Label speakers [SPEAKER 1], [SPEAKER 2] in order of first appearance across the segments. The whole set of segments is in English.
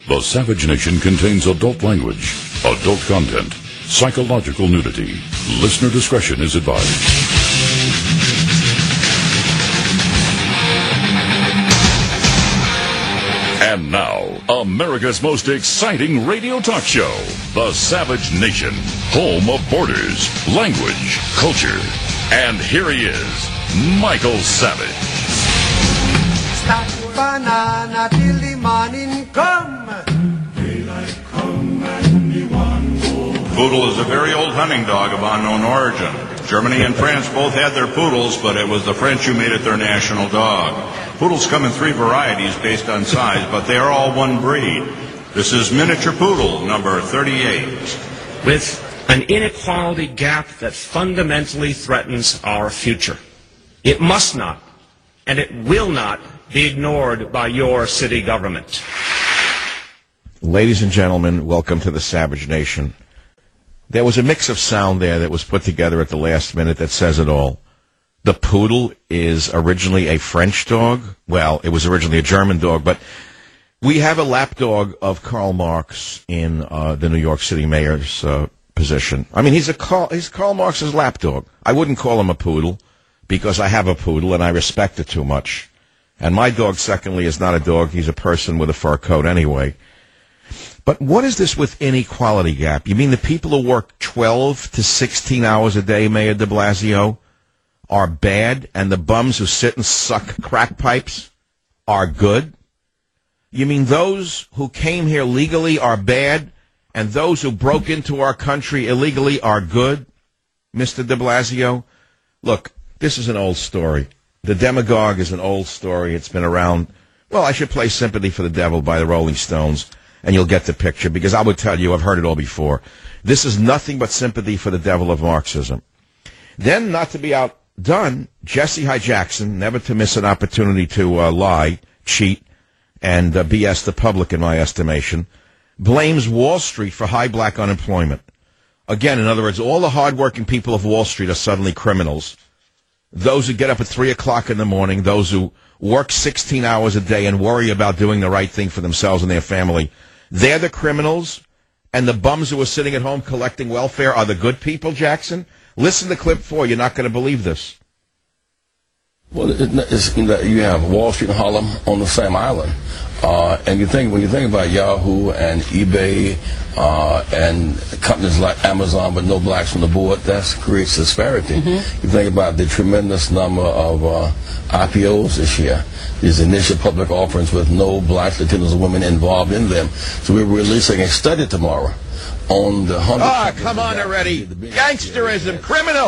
[SPEAKER 1] The Savage Nation contains adult language, adult content, psychological nudity. Listener discretion is advised. And now, America's most exciting radio talk show, The Savage Nation, home of borders, language, culture. And here he is, Michael Savage.
[SPEAKER 2] Stack banana till the morning come.
[SPEAKER 3] Daylight come and me one go.
[SPEAKER 4] Poodle is a very old hunting dog of unknown origin. Germany and France both had their poodles, but it was the French who made it their national dog. Poodles come in 3 varieties based on size, but they are all one breed. This is miniature poodle number 38.
[SPEAKER 5] With an inequality gap that fundamentally threatens our future. It must not, and it will not, be ignored by your city government.
[SPEAKER 6] Ladies and gentlemen, welcome to the Savage Nation. There was a mix of sound there that was put together at the last minute that says it all. The poodle is originally a French dog. Well, it was originally a German dog, but we have a lapdog of Karl Marx in the New York City mayor's position. I mean, he's Karl Marx's lapdog. I wouldn't call him a poodle because I have a poodle and I respect it too much. And my dog, secondly, is not a dog. He's a person with a fur coat anyway. But what is this with inequality gap? You mean the people who work 12 to 16 hours a day, Mayor de Blasio, are bad, and the bums who sit and suck crack pipes are good? You mean those who came here legally are bad, and those who broke into our country illegally are good, Mr. de Blasio? Look, this is an old story. The Demagogue is an old story. It's been around. Well, I should play Sympathy for the Devil by the Rolling Stones, and you'll get the picture, because I would tell you, I've heard it all before. This is nothing but sympathy for the devil of Marxism. Then, not to be outdone, Jesse Hyde Jackson, never to miss an opportunity to lie, cheat, and BS the public, in my estimation, blames Wall Street for high black unemployment. Again, in other words, all the hardworking people of Wall Street are suddenly criminals. Those who get up at 3 o'clock in the morning, those who work 16 hours a day and worry about doing the right thing for themselves and their family, they're the criminals, and the bums who are sitting at home collecting welfare are the good people, Jackson? Listen to clip 4. You're not going to believe this.
[SPEAKER 7] Well, you have Wall Street and Harlem on the same island. And when you think about Yahoo and eBay and companies like Amazon with no blacks on the board, that creates disparity. You think about the tremendous number of IPOs this year, these initial public offerings with no blacks, Latinos, and women involved in them. So we're releasing a study tomorrow on the 100.
[SPEAKER 6] Come on already. Gangsterism.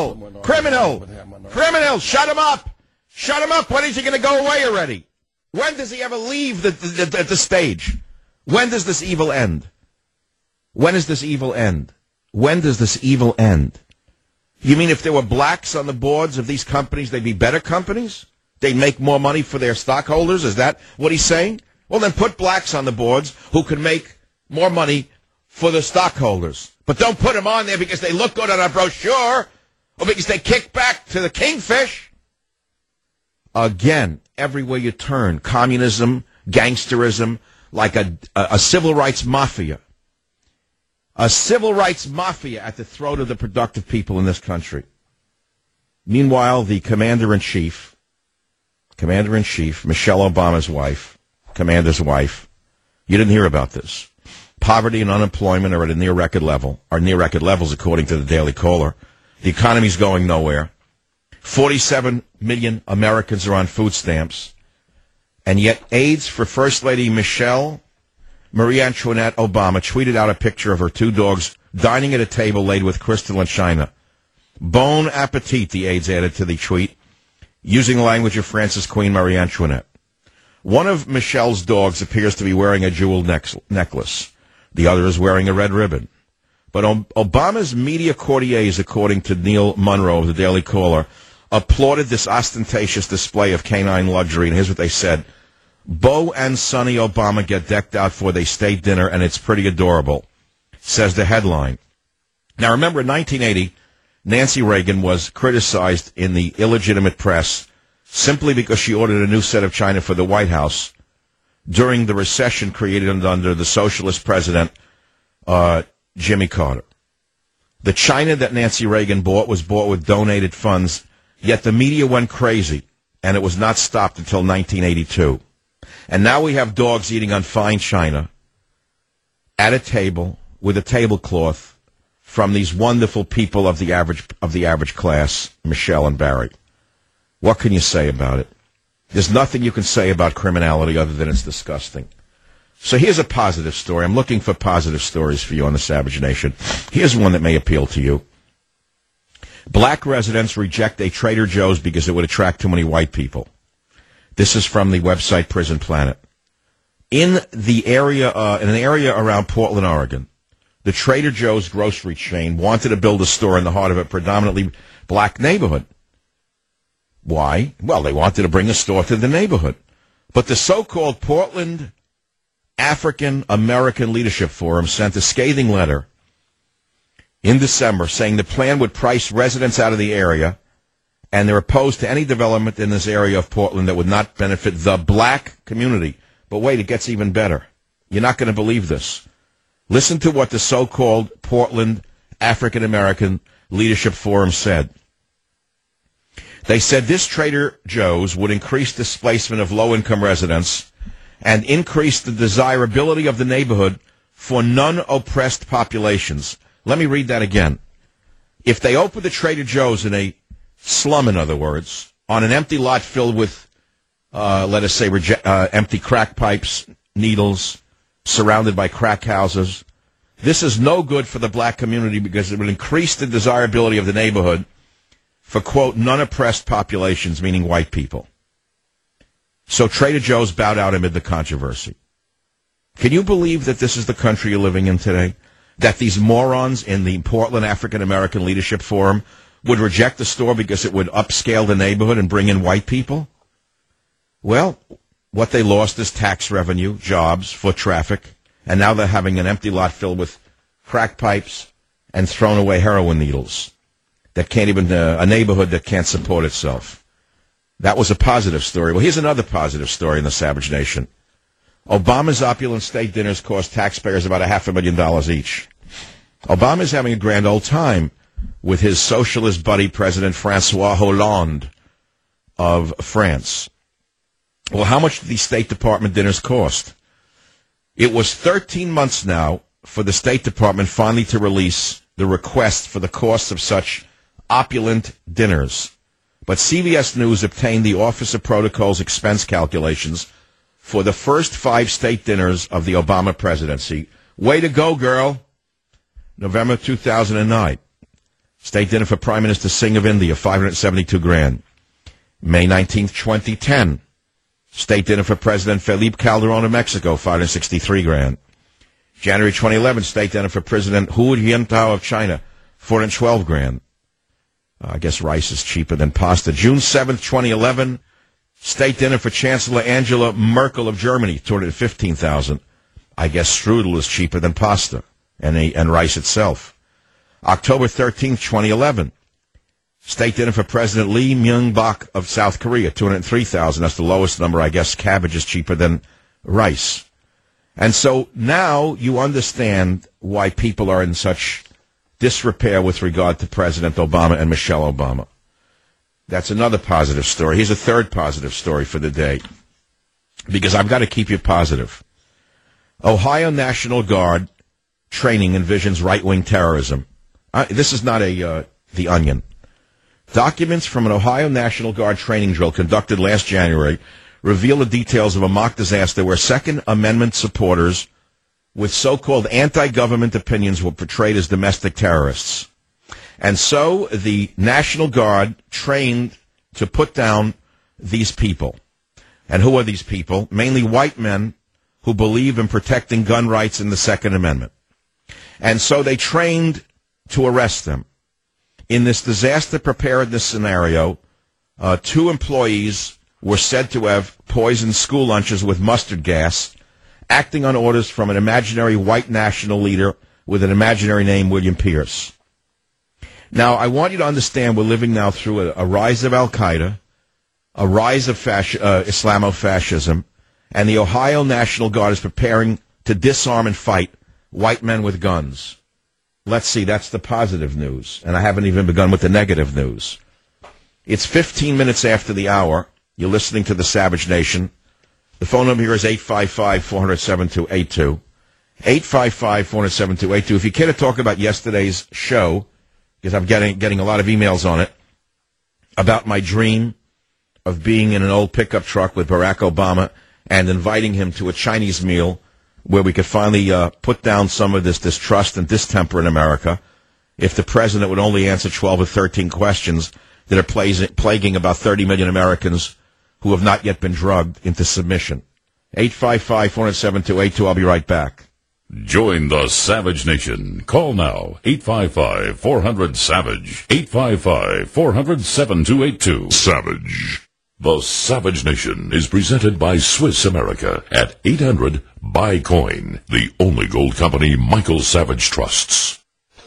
[SPEAKER 6] Criminal. Shut him up. When is he going to go away already? When does he ever leave the stage? When does this evil end? When does this evil end? You mean if there were blacks on the boards of these companies, they'd be better companies? They'd make more money for their stockholders? Is that what he's saying? Well, then put blacks on the boards who can make more money for the stockholders. But don't put them on there because they look good on a brochure or because they kick back to the kingfish. Again, everywhere you turn, communism, gangsterism, like a civil rights mafia. A civil rights mafia at the throat of the productive people in this country. Meanwhile, the commander-in-chief, Michelle Obama's wife, commander's wife, you didn't hear about this. Poverty and unemployment are at a near-record level, are near-record levels according to the Daily Caller. The economy's going nowhere. 47 million Americans are on food stamps. And yet aides for First Lady Michelle Marie Antoinette Obama tweeted out a picture of her 2 dogs dining at a table laid with crystal and china. Bon appetit, the aides added to the tweet, using the language of France's Queen Marie Antoinette. One of Michelle's dogs appears to be wearing a jeweled necklace. The other is wearing a red ribbon. But Obama's media courtiers, according to Neil Monroe of the Daily Caller, applauded this ostentatious display of canine luxury, and here's what they said. Beau and Sonny Obama get decked out for their state dinner, and it's pretty adorable, says the headline. Now, remember, in 1980, Nancy Reagan was criticized in the illegitimate press simply because she ordered a new set of china for the White House during the recession created under the socialist president, Jimmy Carter. The China that Nancy Reagan bought was bought with donated funds, yet the media went crazy, and it was not stopped until 1982. And now we have dogs eating on fine china at a table with a tablecloth from these wonderful people of the average class, Michelle and Barry. What can you say about it? There's nothing you can say about criminality other than it's disgusting. So here's a positive story. I'm looking for positive stories for you on the Savage Nation. Here's one that may appeal to you. Black residents reject a Trader Joe's because it would attract too many white people. This is from the website Prison Planet. In the area, in an area around Portland, Oregon, the Trader Joe's grocery chain wanted to build a store in the heart of a predominantly black neighborhood. Why? Well, they wanted to bring a store to the neighborhood. But the so-called Portland African American Leadership Forum sent a scathing letter in December saying the plan would price residents out of the area, and they're opposed to any development in this area of Portland that would not benefit the black community. But wait, it gets even better. You're not going to believe this. Listen to what the so-called Portland African American Leadership Forum said. They said this Trader Joe's would increase displacement of low-income residents and increase the desirability of the neighborhood for non-oppressed populations. Let me read that again. If they open the Trader Joe's in a slum, in other words, on an empty lot filled with, let us say, empty crack pipes, needles, surrounded by crack houses, this is no good for the black community because it would increase the desirability of the neighborhood for, quote, non-oppressed populations, meaning white people. So Trader Joe's bowed out amid the controversy. Can you believe that this is the country you're living in today? That these morons in the Portland African American Leadership Forum would reject the store because it would upscale the neighborhood and bring in white people? Well, what they lost is tax revenue, jobs, foot traffic, and now they're having an empty lot filled with crack pipes and thrown away heroin needles. That can't even, a neighborhood that can't support itself. That was a positive story. Well, here's another positive story in the Savage Nation. Obama's opulent state dinners cost taxpayers about $500,000 each. Obama's having a grand old time with his socialist buddy, President Francois Hollande of France. Well, how much did these State Department dinners cost? It was 13 months now for the State Department finally to release the request for the cost of such opulent dinners. But CBS News obtained the Office of Protocol's expense calculations for the first 5 state dinners of the Obama presidency. Way to go, girl. November 2009. State dinner for Prime Minister Singh of India, $572,000. May 19th, 2010. State dinner for President Felipe Calderón of Mexico, $563,000. January 2011, state dinner for President Hu Jintao of China, $412,000. I guess rice is cheaper than pasta. June 7th, 2011, state dinner for Chancellor Angela Merkel of Germany, $215,000. I guess strudel is cheaper than pasta and rice itself. October 13th, 2011, state dinner for President Lee Myung-bak of South Korea, $203,000. That's the lowest number. I guess cabbage is cheaper than rice. And so now you understand why people are in such disrepair with regard to President Obama and Michelle Obama. That's another positive story. Here's a third positive story for the day, because I've got to keep you positive. Ohio National Guard training envisions right-wing terrorism. This is not The Onion. Documents from an Ohio National Guard training drill conducted last January reveal the details of a mock disaster where Second Amendment supporters with so-called anti-government opinions were portrayed as domestic terrorists. And so the National Guard trained to put down these people. And who are these people? Mainly white men who believe in protecting gun rights in the Second Amendment. And so they trained to arrest them. In this disaster preparedness scenario, 2 employees were said to have poisoned school lunches with mustard gas, acting on orders from an imaginary white national leader with an imaginary name, William Pierce. Now, I want you to understand we're living now through a rise of Al-Qaeda, a rise of Islamofascism, and the Ohio National Guard is preparing to disarm and fight white men with guns. Let's see, that's the positive news, and I haven't even begun with the negative news. It's 15 minutes after the hour. You're listening to the Savage Nation. The phone number here is 855-400-7282. 855-400-7282. If you care to talk about yesterday's show, because I'm getting a lot of emails on it, about my dream of being in an old pickup truck with Barack Obama and inviting him to a Chinese meal where we could finally put down some of this distrust and distemper in America, if the president would only answer 12 or 13 questions that are plaguing about 30 million Americans who have not yet been drugged into submission. 855-400-7282. I'll be right back.
[SPEAKER 1] Join the Savage Nation. Call now. 855-400-SAVAGE. 855-400-7282. Savage. The Savage Nation is presented by Swiss America at 800 Buy Coin, the only gold company Michael Savage trusts.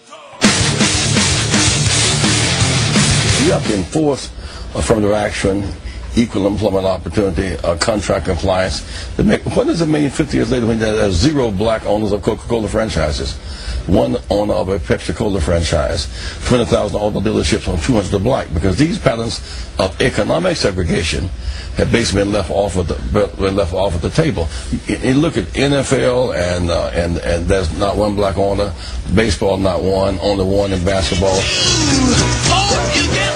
[SPEAKER 7] You have to enforce affirmative action, equal employment opportunity, contract compliance. What does it mean 50 years later when there are zero black owners of Coca-Cola franchises? One owner of a Pepsi-Cola franchise, 20,000 auto dealerships on 200 are black, because these patterns of economic segregation have basically been left off at the table. You look at NFL and there's not one black owner, baseball not one, only one in basketball.
[SPEAKER 8] Oh, you get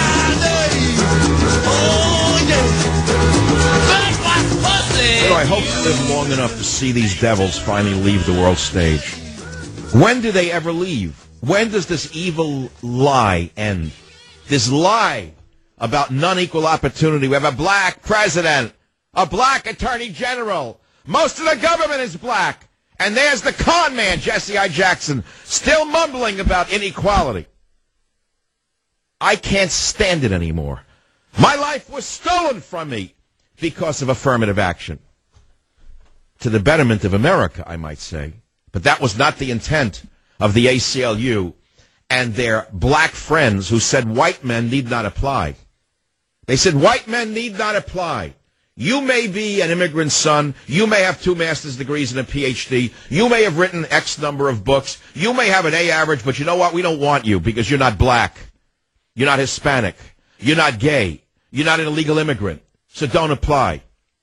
[SPEAKER 6] I hope to live long enough to see these devils finally leave the world stage. When do they ever leave? When does this evil lie end? This lie about non-equal opportunity. We have a black president, a black attorney general. Most of the government is black. And there's the con man, Jesse I. Jackson, still mumbling about inequality. I can't stand it anymore. My life was stolen from me because of affirmative action. To the betterment of America, I might say. But that was not the intent of the ACLU and their black friends who said white men need not apply. They said white men need not apply. You may be an immigrant son. You may have 2 master's degrees and a PhD. You may have written X number of books. You may have an A average, but you know what? We don't want you because you're not black. You're not Hispanic. You're not gay. You're not an illegal immigrant. So don't apply.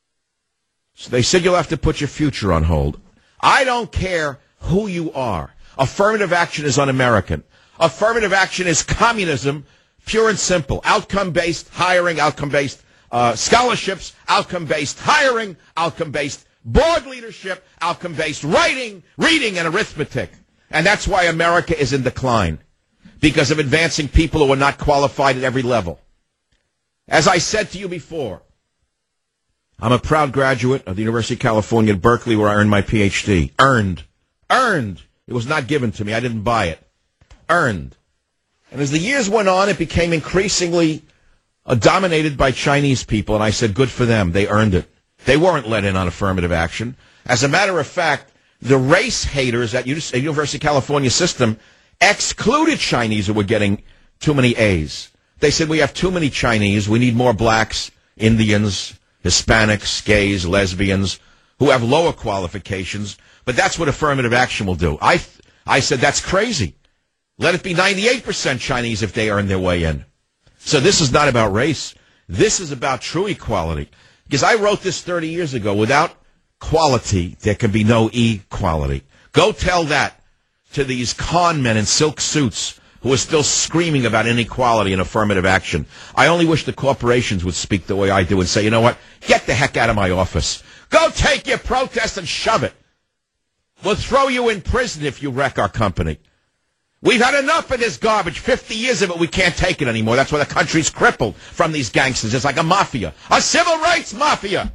[SPEAKER 6] So they said you'll have to put your future on hold. I don't care who you are. Affirmative action is un-American. Affirmative action is communism, pure and simple. Outcome-based hiring, outcome-based scholarships, outcome-based hiring, outcome-based board leadership, outcome-based writing, reading, and arithmetic. And that's why America is in decline, because of advancing people who are not qualified at every level. As I said to you before, I'm a proud graduate of the University of California at Berkeley, where I earned my PhD. Earned. It was not given to me. I didn't buy it. Earned. And as the years went on, it became increasingly dominated by Chinese people, and I said, good for them. They earned it. They weren't let in on affirmative action. As a matter of fact, the race haters at University of California system excluded Chinese who were getting too many A's. They said, we have too many Chinese. We need more blacks, Indians, Hispanics, gays, lesbians, who have lower qualifications. But that's what affirmative action will do. I said, that's crazy. Let it be 98% Chinese if they earn their way in. So this is not about race. This is about true equality. Because I wrote this 30 years ago. Without quality, there can be no equality. Go tell that to these con men in silk suits who are still screaming about inequality and affirmative action. I only wish the corporations would speak the way I do and say, you know what, get the heck out of my office. Go take your protest and shove it. We'll throw you in prison if you wreck our company. We've had enough of this garbage. 50 years of it, we can't take it anymore. That's why the country's crippled from these gangsters. It's like a mafia, a civil rights mafia.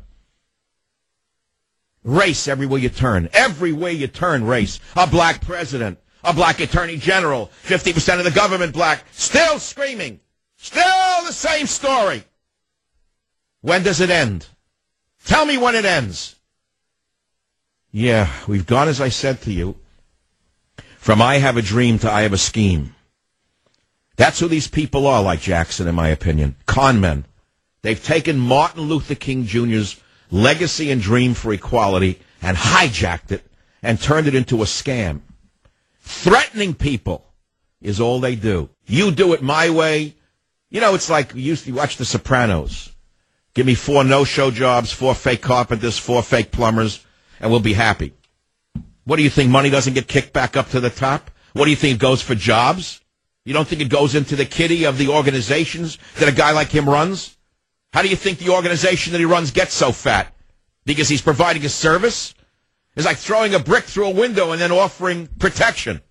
[SPEAKER 6] Race everywhere you turn. Everywhere you turn, race. A black president. A black attorney general, 50% of the government black, still screaming, still the same story. When does it end? Tell me when it ends. Yeah, we've gone, as I said to you, from I have a dream to I have a scheme. That's who these people are, like Jackson, in my opinion. Con men. They've taken Martin Luther King Jr.'s legacy and dream for equality and hijacked it and turned it into a scam. Threatening people is all they do. You do it my way. You know, it's like you used to watch The Sopranos. Give me 4 no-show jobs, 4 fake carpenters, 4 fake plumbers, and we'll be happy. What do you think, money doesn't get kicked back up to the top? What do you think, it goes for jobs? You don't think it goes into the kitty of the organizations that a guy like him runs? How do you think the organization that he runs gets so fat? Because he's providing a service? It's like throwing a brick through a window and then offering protection.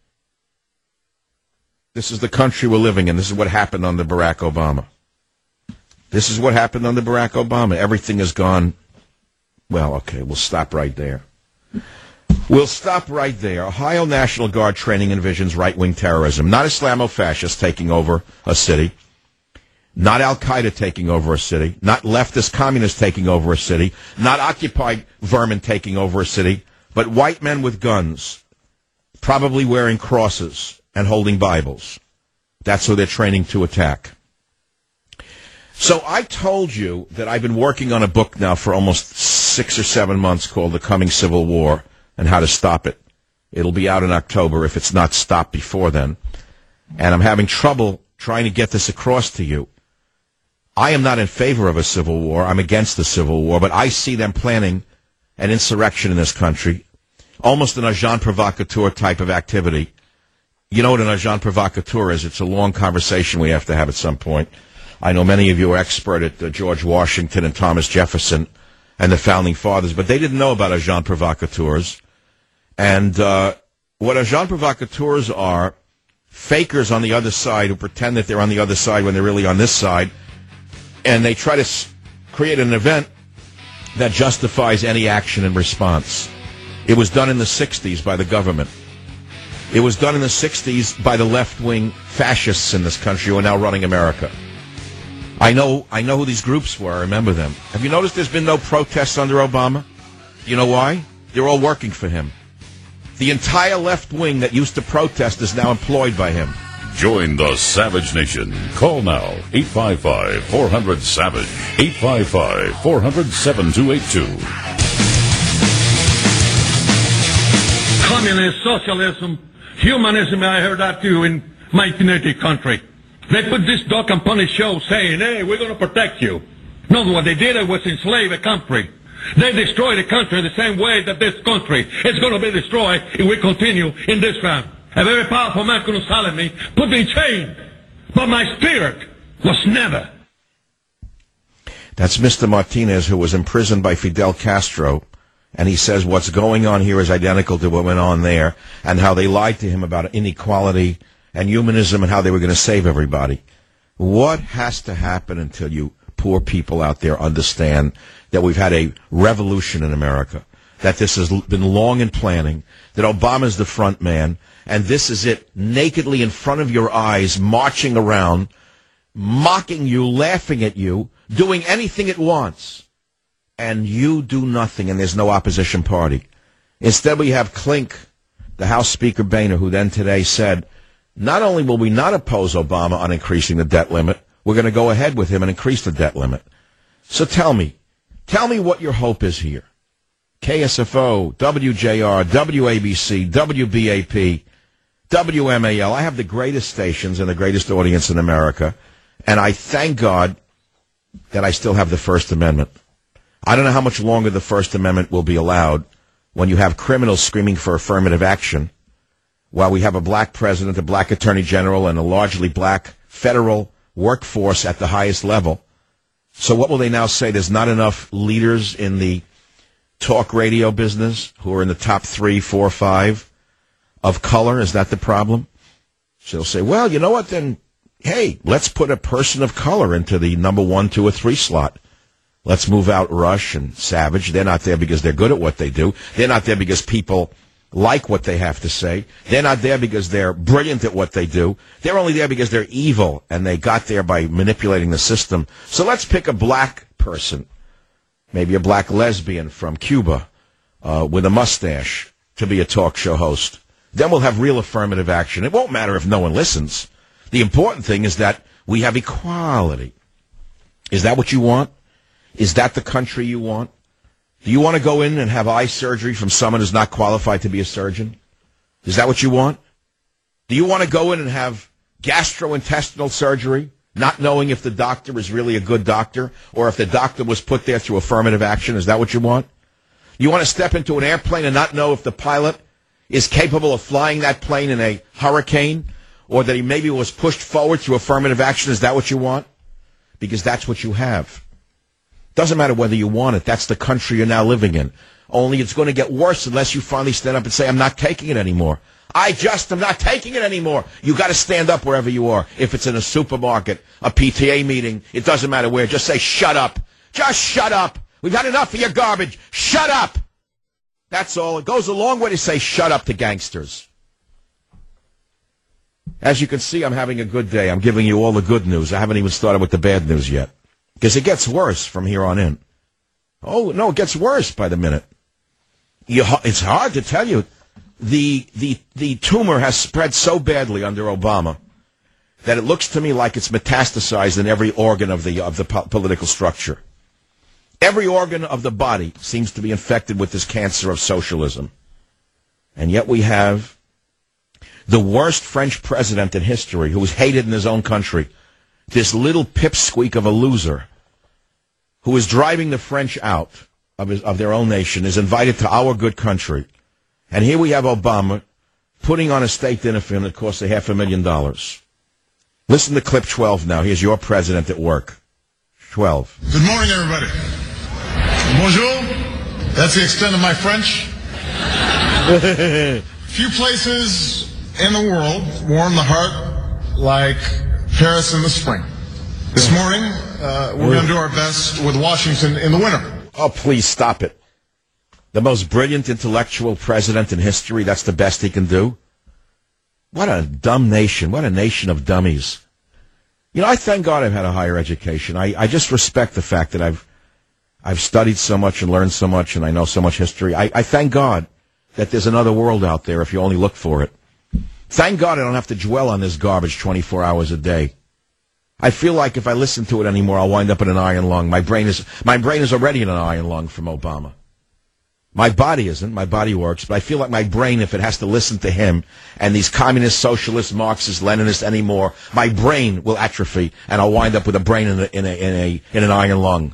[SPEAKER 6] This is the country we're living in. This is what happened under Barack Obama. This is what happened under Barack Obama. Everything has gone, well, okay, we'll stop right there. We'll stop right there. Ohio National Guard training envisions right-wing terrorism. Not Islamofascists taking over a city. Not Al-Qaeda taking over a city. Not leftist communists taking over a city. Not Occupy vermin taking over a city. But white men with guns, probably wearing crosses and holding Bibles. That's who they're training to attack. So I told you that I've been working on a book now for almost 6 or 7 months called The Coming Civil War and How to Stop It. It'll be out in October if it's not stopped before then. And I'm having trouble trying to get this across to you. I am not in favor of a civil war. I'm against the civil war, but I see them planning an insurrection in this country, almost an agent provocateur type of activity. You know what an agent provocateur is? It's a long conversation we have to have at some point. I know many of you are expert at George Washington and Thomas Jefferson and the Founding Fathers, but they didn't know about agent provocateurs. And what agent provocateurs are, fakers on the other side who pretend that they're on the other side when they're really on this side, and they try to create an event that justifies any action in response. It was done in the 60s by the government. It was done in the 60s by the left-wing fascists in this country who are now running America. I know who these groups were. I remember them. Have you noticed there's been no protests under Obama? You know why? They're all working for him. The entire left wing that used to protest is now employed by him.
[SPEAKER 1] Join the Savage Nation. Call now, 855-400-SAVAGE, 855-400-7282.
[SPEAKER 9] Communist, socialism, humanism, I heard that too in my native country. They put this dog and pony show saying, hey, we're going to protect you. No, what they did was enslave a country. They destroyed the country the same way that this country is going to be destroyed if we continue in this round. A very powerful man could have silent me, put me in chain, but my spirit was never.
[SPEAKER 6] That's Mr. Martinez, who was imprisoned by Fidel Castro, and he says what's going on here is identical to what went on there, and how they lied to him about inequality and humanism and how they were going to save everybody. What has to happen until you poor people out there understand that we've had a revolution in America, that this has been long in planning, that Obama's the front man, and this is it, nakedly in front of your eyes, marching around, mocking you, laughing at you, doing anything it wants, and you do nothing, and there's no opposition party. Instead, we have Klink, the House Speaker Boehner, who then today said, not only will we not oppose Obama on increasing the debt limit, we're going to go ahead with him and increase the debt limit. So tell me what your hope is here. KSFO, WJR, WABC, WBAP, WMAL. I have the greatest stations and the greatest audience in America, and I thank God that I still have the First Amendment. I don't know how much longer the First Amendment will be allowed when you have criminals screaming for affirmative action, while we have a black president, a black attorney general, and a largely black federal workforce at the highest level. So what will they now say? There's not enough leaders in the talk radio business who are in the top 3, 4, 5 of color? Is that the problem? So they'll say, well, you know what, then, hey, let's put a person of color into the number 1, 2, or 3 slot. Let's move out Rush and Savage. They're not there because they're good at what they do. They're not there because people like what they have to say. They're not there because they're brilliant at what they do. They're only there because they're evil, and they got there by manipulating the system. So let's pick a black person, maybe a black lesbian from Cuba with a mustache, to be a talk show host. Then we'll have real affirmative action. It won't matter if no one listens. The important thing is that we have equality. Is that what you want? Is that the country you want? Do you want to go in and have eye surgery from someone who's not qualified to be a surgeon? Is that what you want? Do you want to go in and have gastrointestinal surgery, not knowing if the doctor is really a good doctor or if the doctor was put there through affirmative action? Is that what you want? You want to step into an airplane and not know if the pilot is capable of flying that plane in a hurricane or that he maybe was pushed forward through affirmative action? Is that what you want? Because that's what you have. Doesn't matter whether you want it. That's the country you're now living in. Only it's going to get worse unless you finally stand up and say, I'm not taking it anymore. I just am not taking it anymore. You got to stand up wherever you are. If it's in a supermarket, a PTA meeting, it doesn't matter where. Just say, shut up. Just shut up. We've had enough of your garbage. Shut up. That's all. It goes a long way to say shut up to gangsters. As you can see, I'm having a good day. I'm giving you all the good news. I haven't even started with the bad news yet. Because it gets worse from here on in. Oh, no, it gets worse by the minute. It's hard to tell you. The tumor has spread so badly under Obama that it looks to me like it's metastasized in every organ of the political structure. Every organ of the body seems to be infected with this cancer of socialism. And yet we have the worst French president in history who was hated in his own country, this little pipsqueak of a loser who is driving the French out of their own nation, is invited to our good country. And here we have Obama putting on a state dinner for him that costs $500,000. Listen to clip 12 now. Here's your president at work. 12.
[SPEAKER 10] Good morning, everybody. Bonjour. That's the extent of my French. Few places in the world warm the heart like Paris in the spring. This morning, we're going to do our best with Washington in the winter.
[SPEAKER 6] Oh, please stop it. The most brilliant intellectual president in history, that's the best he can do? What a dumb nation. What a nation of dummies. You know, I thank God I've had a higher education. I just respect the fact that I've studied so much and learned so much and I know so much history. I thank God that there's another world out there if you only look for it. Thank God I don't have to dwell on this garbage 24 hours a day. I feel like if I listen to it anymore, I'll wind up in an iron lung. My brain is already in an iron lung from Obama. My body isn't. My body works. But I feel like my brain, if it has to listen to him and these communist, socialist, Marxist, Leninists anymore, my brain will atrophy and I'll wind up with a brain in an iron lung.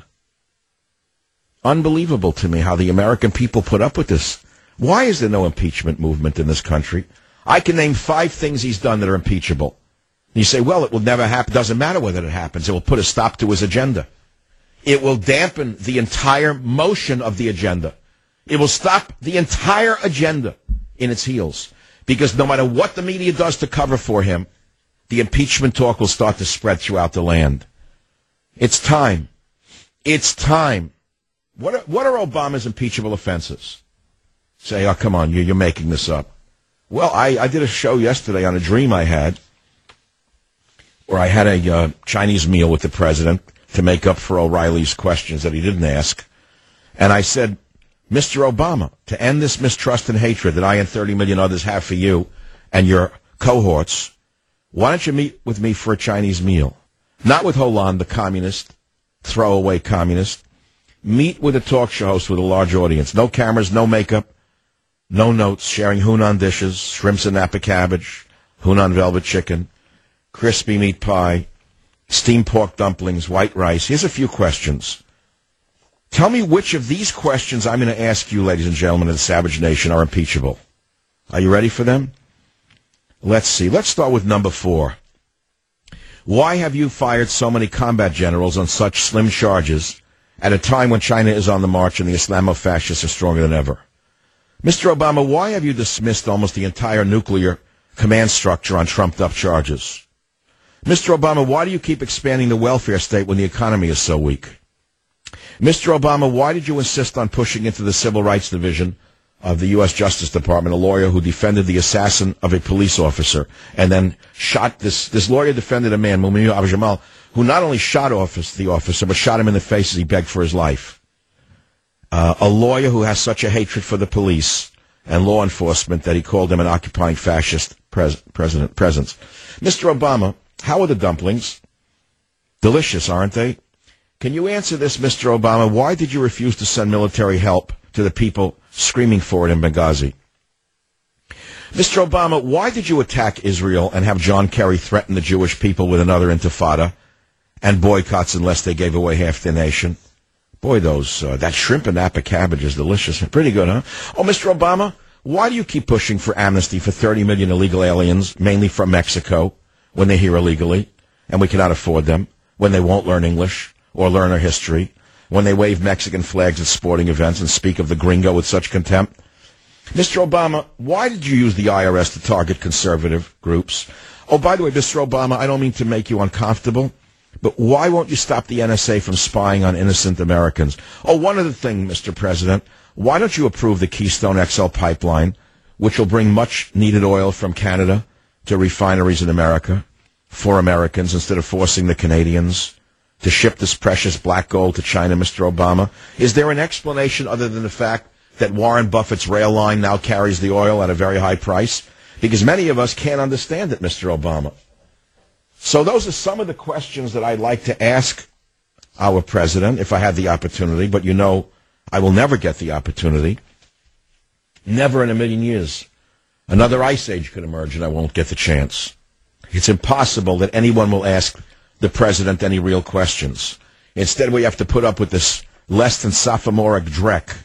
[SPEAKER 6] Unbelievable to me how the American people put up with this. Why is there no impeachment movement in this country? I can name 5 things he's done that are impeachable. And you say, well, it will never happen. Doesn't matter whether it happens. It will put a stop to his agenda. It will dampen the entire motion of the agenda. It will stop the entire agenda in its heels. Because no matter what the media does to cover for him, the impeachment talk will start to spread throughout the land. It's time. It's time. What are Obama's impeachable offenses? Say, oh, come on, you're making this up. Well, I did a show yesterday on a dream I had where I had a Chinese meal with the president to make up for O'Reilly's questions that he didn't ask. And I said, Mr. Obama, to end this mistrust and hatred that I and 30 million others have for you and your cohorts, why don't you meet with me for a Chinese meal? Not with Hollande, the communist, throwaway communist. Meet with a talk show host with a large audience. No cameras, no makeup, no notes, sharing Hunan dishes, shrimps and Napa cabbage, Hunan velvet chicken, crispy meat pie, steamed pork dumplings, white rice. Here's a few questions. Tell me which of these questions I'm going to ask you, ladies and gentlemen of the Savage Nation, are impeachable. Are you ready for them? Let's see. Let's start with number 4. Why have you fired so many combat generals on such slim charges at a time when China is on the march and the Islamofascists are stronger than ever? Mr. Obama, why have you dismissed almost the entire nuclear command structure on trumped-up charges? Mr. Obama, why do you keep expanding the welfare state when the economy is so weak? Mr. Obama, why did you insist on pushing into the Civil Rights Division of the U.S. Justice Department a lawyer who defended the assassin of a police officer and then shot this lawyer defended a man, Mumia Abu-Jamal, who not only shot the officer, but shot him in the face as he begged for his life. A lawyer who has such a hatred for the police and law enforcement that he called them an occupying fascist presence. Mr. Obama, how are the dumplings? Delicious, aren't they? Can you answer this, Mr. Obama? Why did you refuse to send military help to the people screaming for it in Benghazi? Mr. Obama, why did you attack Israel and have John Kerry threaten the Jewish people with another intifada and boycotts unless they gave away half their nation? Boy, that shrimp and Napa cabbage is delicious. Pretty good, huh? Oh, Mr. Obama, why do you keep pushing for amnesty for 30 million illegal aliens, mainly from Mexico, when they're here illegally, and we cannot afford them, when they won't learn English or learn our history, when they wave Mexican flags at sporting events and speak of the gringo with such contempt? Mr. Obama, why did you use the IRS to target conservative groups? Oh, by the way, Mr. Obama, I don't mean to make you uncomfortable, but why won't you stop the NSA from spying on innocent Americans? Oh, one other thing, Mr. President, why don't you approve the Keystone XL pipeline, which will bring much-needed oil from Canada to refineries in America for Americans instead of forcing the Canadians to ship this precious black gold to China, Mr. Obama? Is there an explanation other than the fact that Warren Buffett's rail line now carries the oil at a very high price? Because many of us can't understand it, Mr. Obama. So those are some of the questions that I'd like to ask our president if I had the opportunity, but you know I will never get the opportunity. Never in a million years. Another ice age could emerge and I won't get the chance. It's impossible that anyone will ask the president any real questions. Instead, we have to put up with this less than sophomoric dreck.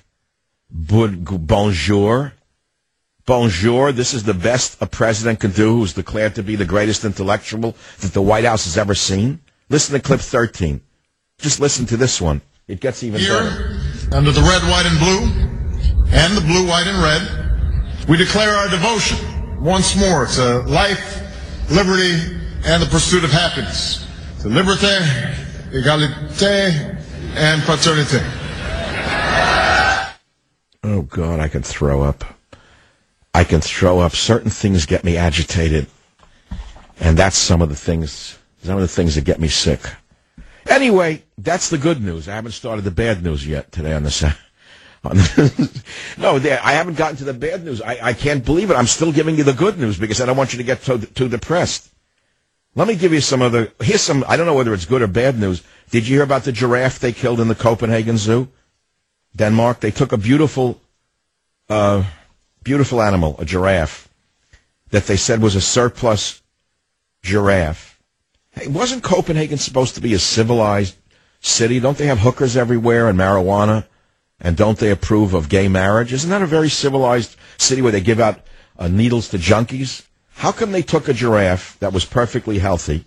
[SPEAKER 6] Bonjour. Bonjour. This is the best a president can do who's declared to be the greatest intellectual that the White House has ever seen. Listen to clip 13. Just listen to this one. It gets even better.
[SPEAKER 10] Here, under the red, white, and blue, and the blue, white, and red, we declare our devotion once more to life, liberty, and the pursuit of happiness. To liberté, égalité, and fraternité.
[SPEAKER 6] Oh, God, I can throw up. I can throw up. Certain things get me agitated. And that's some of the things that get me sick. Anyway, that's the good news. I haven't started the bad news yet today on the No, I haven't gotten to the bad news. I can't believe it. I'm still giving you the good news because I don't want you to get too depressed. Let me give you here's some, I don't know whether it's good or bad news. Did you hear about the giraffe they killed in the Copenhagen Zoo? Denmark? They took a beautiful animal, a giraffe, that they said was a surplus giraffe. Hey, wasn't Copenhagen supposed to be a civilized city? Don't they have hookers everywhere and marijuana? And don't they approve of gay marriage? Isn't that a very civilized city where they give out needles to junkies? How come they took a giraffe that was perfectly healthy,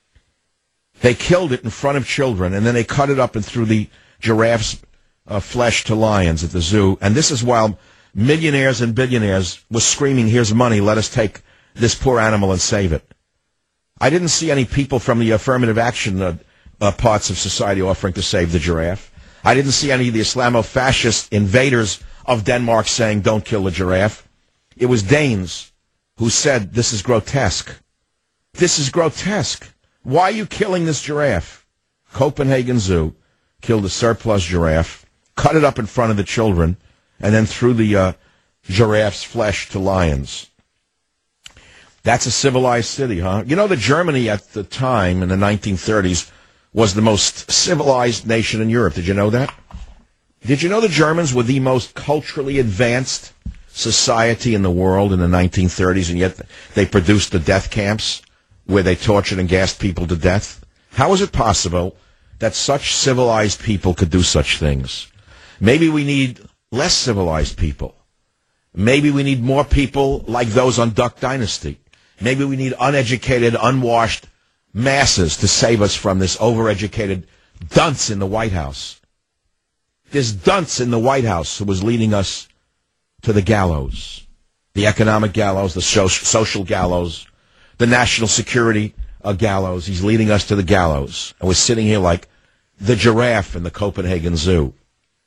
[SPEAKER 6] they killed it in front of children, and then they cut it up and threw the giraffe's flesh to lions at the zoo? And this is while millionaires and billionaires were screaming, here's money, let us take this poor animal and save it. I didn't see any people from the affirmative action parts of society offering to save the giraffe. I didn't see any of the Islamo-fascist invaders of Denmark saying, don't kill the giraffe. It was Danes who said, this is grotesque. This is grotesque. Why are you killing this giraffe? Copenhagen Zoo killed a surplus giraffe, cut it up in front of the children, and then threw the giraffe's flesh to lions. That's a civilized city, huh? You know that Germany at the time, in the 1930s, was the most civilized nation in Europe. Did you know that? Did you know the Germans were the most culturally advanced society in the world in the 1930s, and yet they produced the death camps where they tortured and gassed people to death? How is it possible that such civilized people could do such things? Maybe we need less civilized people. Maybe we need more people like those on Duck Dynasty. Maybe we need uneducated, unwashed masses to save us from this overeducated dunce in the White House. This dunce in the White House who was leading us to the gallows, the economic gallows, the social gallows, the national security gallows. He's leading us to the gallows. And we're sitting here like the giraffe in the Copenhagen Zoo.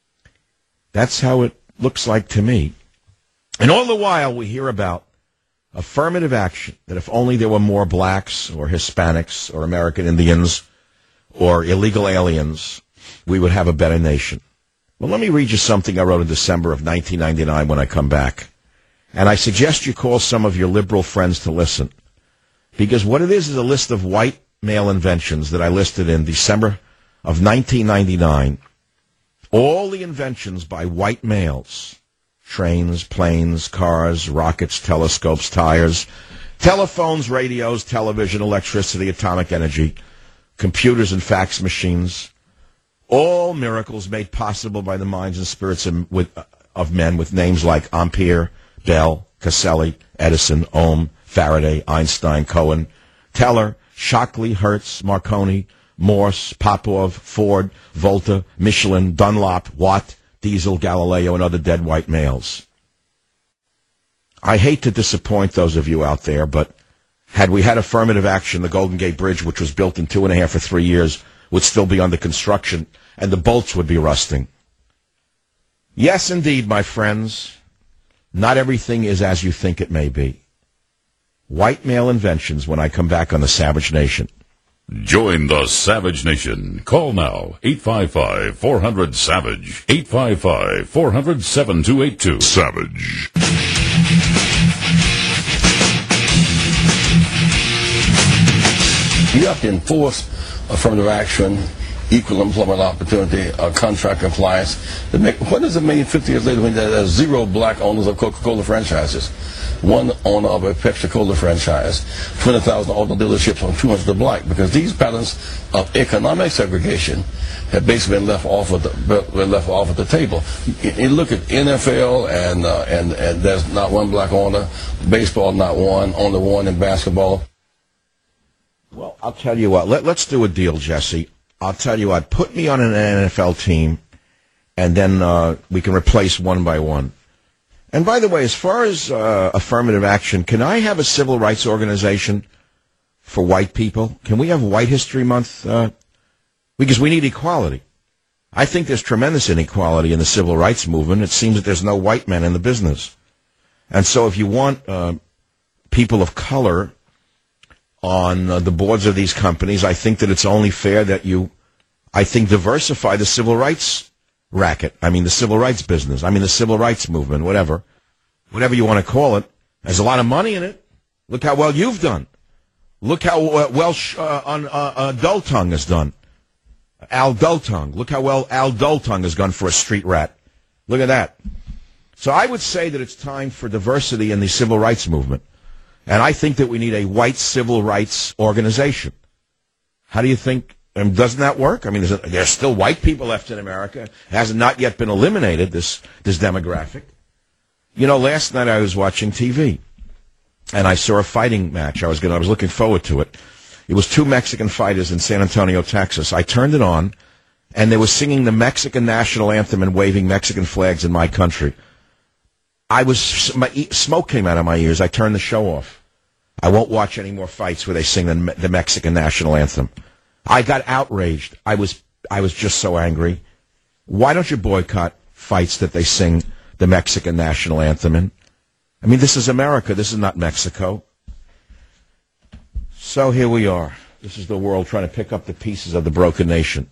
[SPEAKER 6] That's how it looks like to me. And all the while we hear about affirmative action, that if only there were more blacks or Hispanics or American Indians or illegal aliens, we would have a better nation. Well, let me read you something I wrote in December of 1999 when I come back. And I suggest you call some of your liberal friends to listen. Because what it is a list of white male inventions that I listed in December of 1999, all the inventions by white males, trains, planes, cars, rockets, telescopes, tires, telephones, radios, television, electricity, atomic energy, computers and fax machines, all miracles made possible by the minds and spirits of men with names like Ampere, Bell, Caselli, Edison, Ohm, Faraday, Einstein, Cohen, Teller, Shockley, Hertz, Marconi, Morse, Popov, Ford, Volta, Michelin, Dunlop, Watt, Diesel, Galileo, and other dead white males. I hate to disappoint those of you out there, but had we had affirmative action, the Golden Gate Bridge, which was built in 2.5 or 3 years, would still be under construction, and the bolts would be rusting. Yes, indeed, my friends, not everything is as you think it may be. White male inventions when I come back on the Savage Nation.
[SPEAKER 1] Join the Savage Nation. Call now, 855-400-SAVAGE, 855-400-7282. Savage.
[SPEAKER 7] You have to enforce affirmative action, equal employment opportunity, contract compliance. What does it mean 50 years later when there's 0 black owners of Coca-Cola franchises? 1 owner of a Pepsi-Cola franchise, 20,000 auto dealerships on 200 are black, because these patterns of economic segregation have basically been left off of the table. You look at NFL and there's not 1 black owner, baseball not 1, only 1 in basketball.
[SPEAKER 6] Well, I'll tell you what. Let's do a deal, Jesse. I'll tell you what. Put me on an NFL team, and then we can replace one by one. And by the way, as far as affirmative action, can I have a civil rights organization for white people? Can we have White History Month? Because we need equality. I think there's tremendous inequality in the civil rights movement. It seems that there's no white men in the business. And so if you want people of color on the boards of these companies, I think that it's only fair that you, diversify the civil rights racket. The civil rights business. The civil rights movement, whatever you want to call it. There's a lot of money in it. Look how well you've done. Look how well Dultung has done. Al Dultung. Look how well Al Dultung has gone for a street rat. Look at that. So I would say that it's time for diversity in the civil rights movement. And I think that we need a white civil rights organization. How do you think? Doesn't that work? There's still white people left in America. It has not yet been eliminated, this demographic. Last night I was watching TV, and I saw a fighting match. I was looking forward to it. It was 2 Mexican fighters in San Antonio, Texas. I turned it on, and they were singing the Mexican national anthem and waving Mexican flags in my country. Smoke came out of my ears. I turned the show off. I won't watch any more fights where they sing the Mexican national anthem. I got outraged. I was just so angry. Why don't you boycott fights that they sing the Mexican national anthem in? This is America. This is not Mexico. So here we are. This is the world trying to pick up the pieces of the broken nation.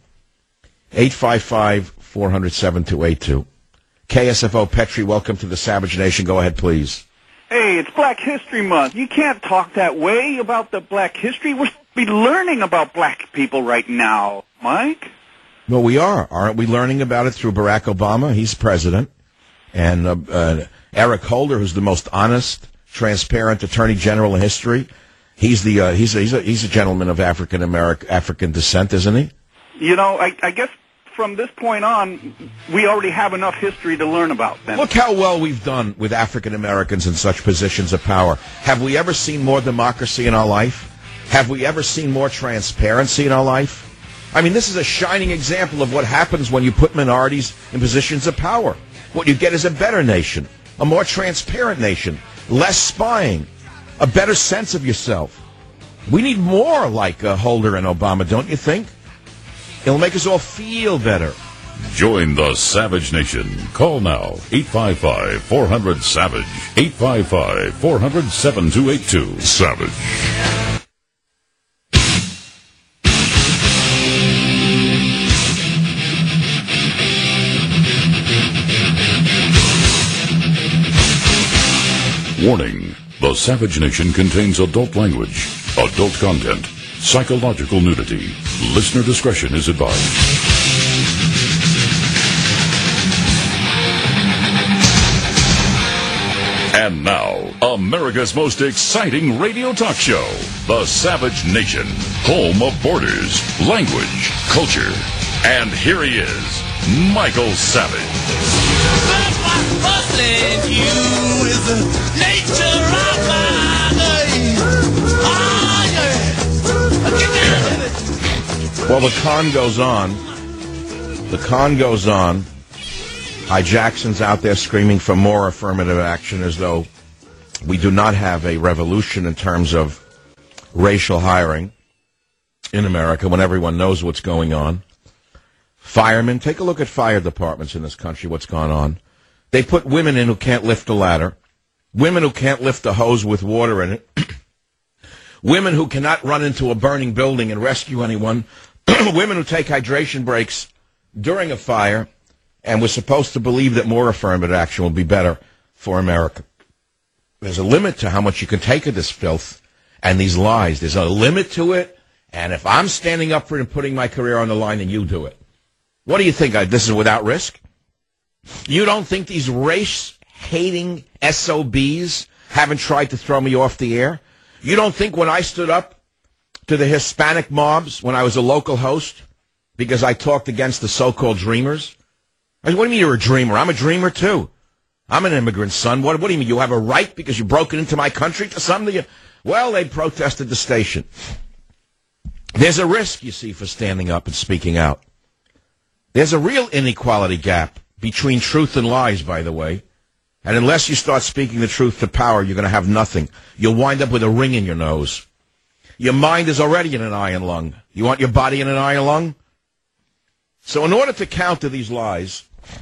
[SPEAKER 6] 855-400-7282. KSFO Petrie, welcome to the Savage Nation. Go ahead, please.
[SPEAKER 11] Hey, it's Black History Month. You can't talk that way about the black history. We're supposed to be learning about black people right now, Mike.
[SPEAKER 6] Well, we are. Aren't we learning about it through Barack Obama? He's president. And Eric Holder, who's the most honest, transparent attorney general in history. He's a gentleman of African descent, isn't he?
[SPEAKER 11] I guess from this point on, we already have enough history to learn about them.
[SPEAKER 6] Look how well we've done with African Americans in such positions of power. Have we ever seen more democracy in our life? Have we ever seen more transparency in our life? This is a shining example of what happens when you put minorities in positions of power. What you get is a better nation, a more transparent nation, less spying, a better sense of yourself. We need more like Holder and Obama, don't you think? It'll make us all feel better.
[SPEAKER 1] Join the Savage Nation. Call now, 855-400-SAVAGE, 855-400-7282. Savage. Warning. The Savage Nation contains adult language, adult content, psychological nudity. Listener discretion is advised. And now, America's most exciting radio talk show, The Savage Nation, home of borders, language, culture. And here he is, Michael Savage.
[SPEAKER 8] That's what's bustling you is the nature of my name.
[SPEAKER 6] Well, the con goes on. The con goes on. Hi, Jackson's out there screaming for more affirmative action as though we do not have a revolution in terms of racial hiring in America when everyone knows what's going on. Firemen, take a look at fire departments in this country, what's gone on. They put women in who can't lift a ladder, women who can't lift a hose with water in it, women who cannot run into a burning building and rescue anyone, women who take hydration breaks during a fire. And we're supposed to believe that more affirmative action will be better for America. There's a limit to how much you can take of this filth and these lies. There's a limit to it. And if I'm standing up for it and putting my career on the line, then you do it. What do you think? This is without risk? You don't think these race-hating SOBs haven't tried to throw me off the air? You don't think when I stood up to the Hispanic mobs when I was a local host because I talked against the so-called dreamers? What do you mean you're a dreamer? I'm a dreamer, too. I'm an immigrant son. What do you mean? You have a right because you broke into my country to something? Well, they protested the station. There's a risk, you see, for standing up and speaking out. There's a real inequality gap between truth and lies, by the way. And unless you start speaking the truth to power, you're going to have nothing. You'll wind up with a ring in your nose. Your mind is already in an iron lung. You want your body in an iron lung? So in order to counter these lies,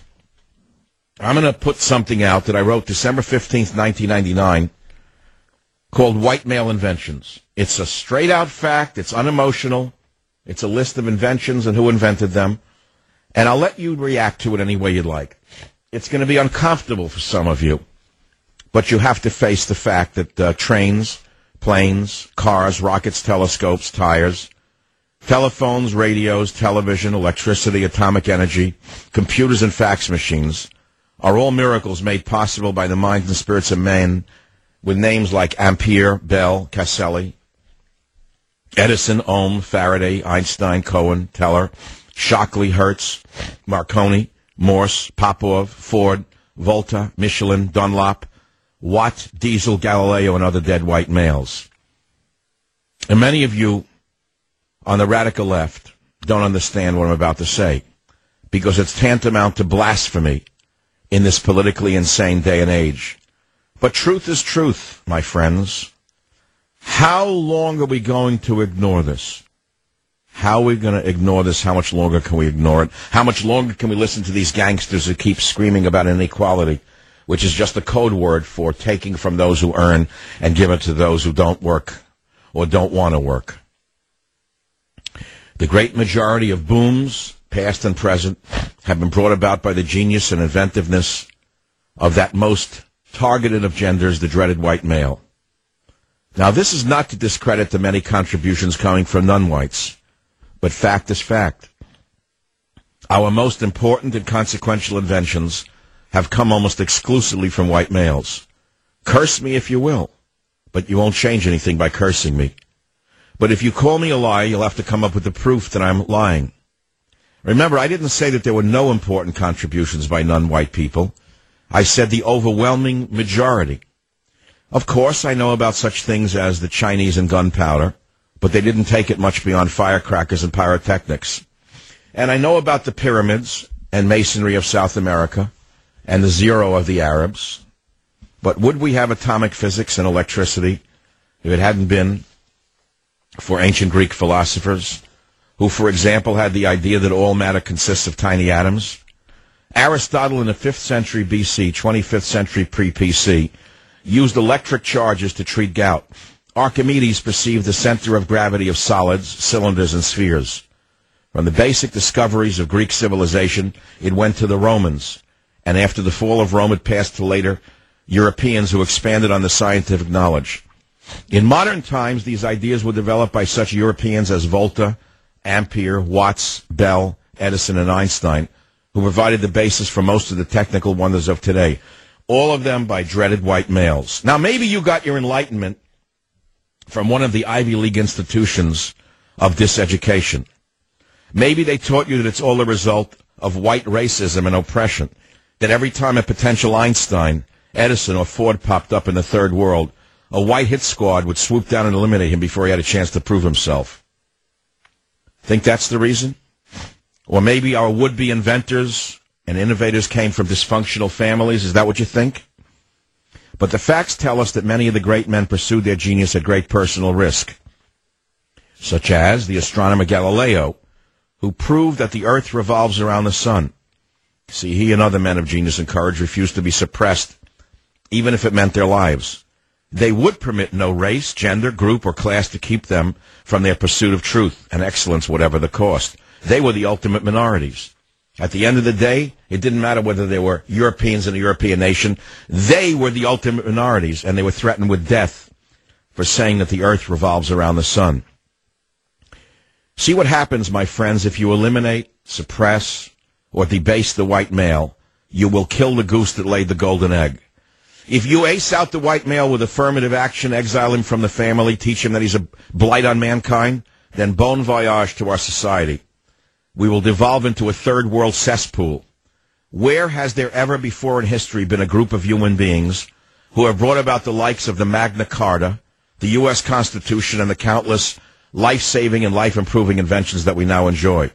[SPEAKER 6] I'm going to put something out that I wrote December 15th, 1999, called White Male Inventions. It's a straight-out fact. It's unemotional. It's a list of inventions and who invented them. And I'll let you react to it any way you'd like. It's going to be uncomfortable for some of you, but you have to face the fact that trains, planes, cars, rockets, telescopes, tires, telephones, radios, television, electricity, atomic energy, computers, and fax machines are all miracles made possible by the minds and spirits of men with names like Ampere, Bell, Caselli, Edison, Ohm, Faraday, Einstein, Cohen, Teller, Shockley, Hertz, Marconi, Morse, Popov, Ford, Volta, Michelin, Dunlop, Watt, Diesel, Galileo, and other dead white males. And many of you on the radical left don't understand what I'm about to say because it's tantamount to blasphemy in this politically insane day and age. But truth is truth, my friends. How long are we going to ignore this? How are we going to ignore this? How much longer can we ignore it? How much longer can we listen to these gangsters who keep screaming about inequality, which is just a code word for taking from those who earn and give it to those who don't work or don't want to work? The great majority of booms, past and present, have been brought about by the genius and inventiveness of that most targeted of genders, the dreaded white male. Now, this is not to discredit the many contributions coming from non-whites, but fact is fact. Our most important and consequential inventions have come almost exclusively from white males. Curse me if you will, but you won't change anything by cursing me. But if you call me a liar, you'll have to come up with the proof that I'm lying. Remember, I didn't say that there were no important contributions by non-white people. I said the overwhelming majority. Of course, I know about such things as the Chinese and gunpowder, but they didn't take it much beyond firecrackers and pyrotechnics. And I know about the pyramids and masonry of South America and the zero of the Arabs. But would we have atomic physics and electricity if it hadn't been for ancient Greek philosophers who, for example, had the idea that all matter consists of tiny atoms? Aristotle in the 5th century BC, 25th century pre-PC, used electric charges to treat gout. Archimedes perceived the center of gravity of solids, cylinders, and spheres. From the basic discoveries of Greek civilization, it went to the Romans. And after the fall of Rome, it passed to later Europeans who expanded on the scientific knowledge. In modern times, these ideas were developed by such Europeans as Volta, Ampere, Watts, Bell, Edison, and Einstein, who provided the basis for most of the technical wonders of today, all of them by dreaded white males. Now, maybe you got your enlightenment from one of the Ivy League institutions of diseducation. Maybe they taught you that it's all a result of white racism and oppression, that every time a potential Einstein, Edison, or Ford popped up in the third world, a white hit squad would swoop down and eliminate him before he had a chance to prove himself. Think that's the reason? Or maybe our would-be inventors and innovators came from dysfunctional families. Is that what you think? But the facts tell us that many of the great men pursued their genius at great personal risk, such as the astronomer Galileo, who proved that the earth revolves around the sun. See, he and other men of genius and courage refused to be suppressed, even if it meant their lives. They would permit no race, gender, group, or class to keep them from their pursuit of truth and excellence, whatever the cost. They were the ultimate minorities. At the end of the day, it didn't matter whether they were Europeans in a European nation. They were the ultimate minorities, and they were threatened with death for saying that the earth revolves around the sun. See what happens, my friends, if you eliminate, suppress, or debase the white male. You will kill the goose that laid the golden egg. If you ace out the white male with affirmative action, exile him from the family, teach him that he's a blight on mankind, then bon voyage to our society. We will devolve into a third world cesspool. Where has there ever before in history been a group of human beings who have brought about the likes of the Magna Carta, the U.S. Constitution, and the countless life-saving and life-improving inventions that we now enjoy?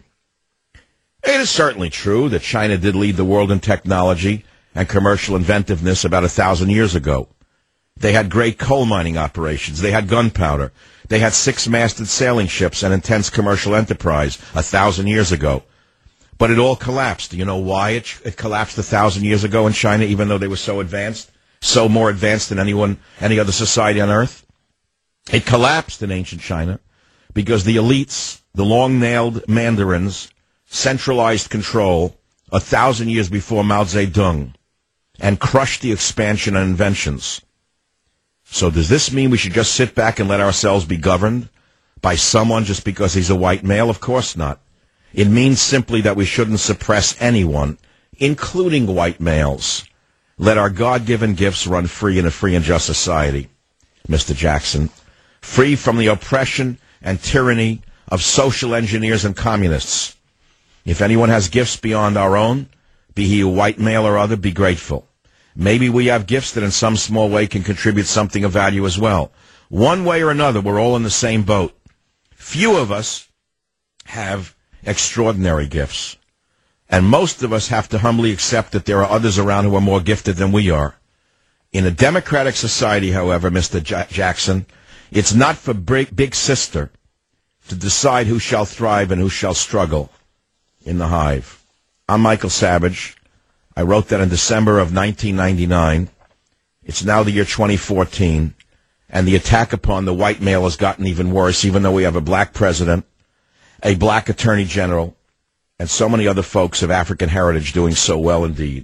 [SPEAKER 6] It is certainly true that China did lead the world in technology and commercial inventiveness about 1,000 years ago. They had great coal mining operations. They had gunpowder. They had 6-masted sailing ships and intense commercial enterprise 1,000 years ago. But it all collapsed. Do you know why it collapsed 1,000 years ago in China, even though they were so advanced, so more advanced than any other society on earth? It collapsed in ancient China because the elites, the long-nailed mandarins, centralized control 1,000 years before Mao Zedong and crushed the expansion and inventions. So does this mean we should just sit back and let ourselves be governed by someone just because he's a white male? Of course not. It means simply that we shouldn't suppress anyone, including white males. Let our God-given gifts run free in a free and just society, Mr. Jackson, free from the oppression and tyranny of social engineers and communists. If anyone has gifts beyond our own, be he a white male or other, be grateful. Maybe we have gifts that in some small way can contribute something of value as well. One way or another, we're all in the same boat. Few of us have extraordinary gifts, and most of us have to humbly accept that there are others around who are more gifted than we are. In a democratic society, however, Mr. Jackson, it's not for Big Sister to decide who shall thrive and who shall struggle in the hive. I'm Michael Savage. I wrote that in December of 1999. It's now the year 2014, and the attack upon the white male has gotten even worse, even though we have a black president, a black attorney general, and so many other folks of African heritage doing so well indeed.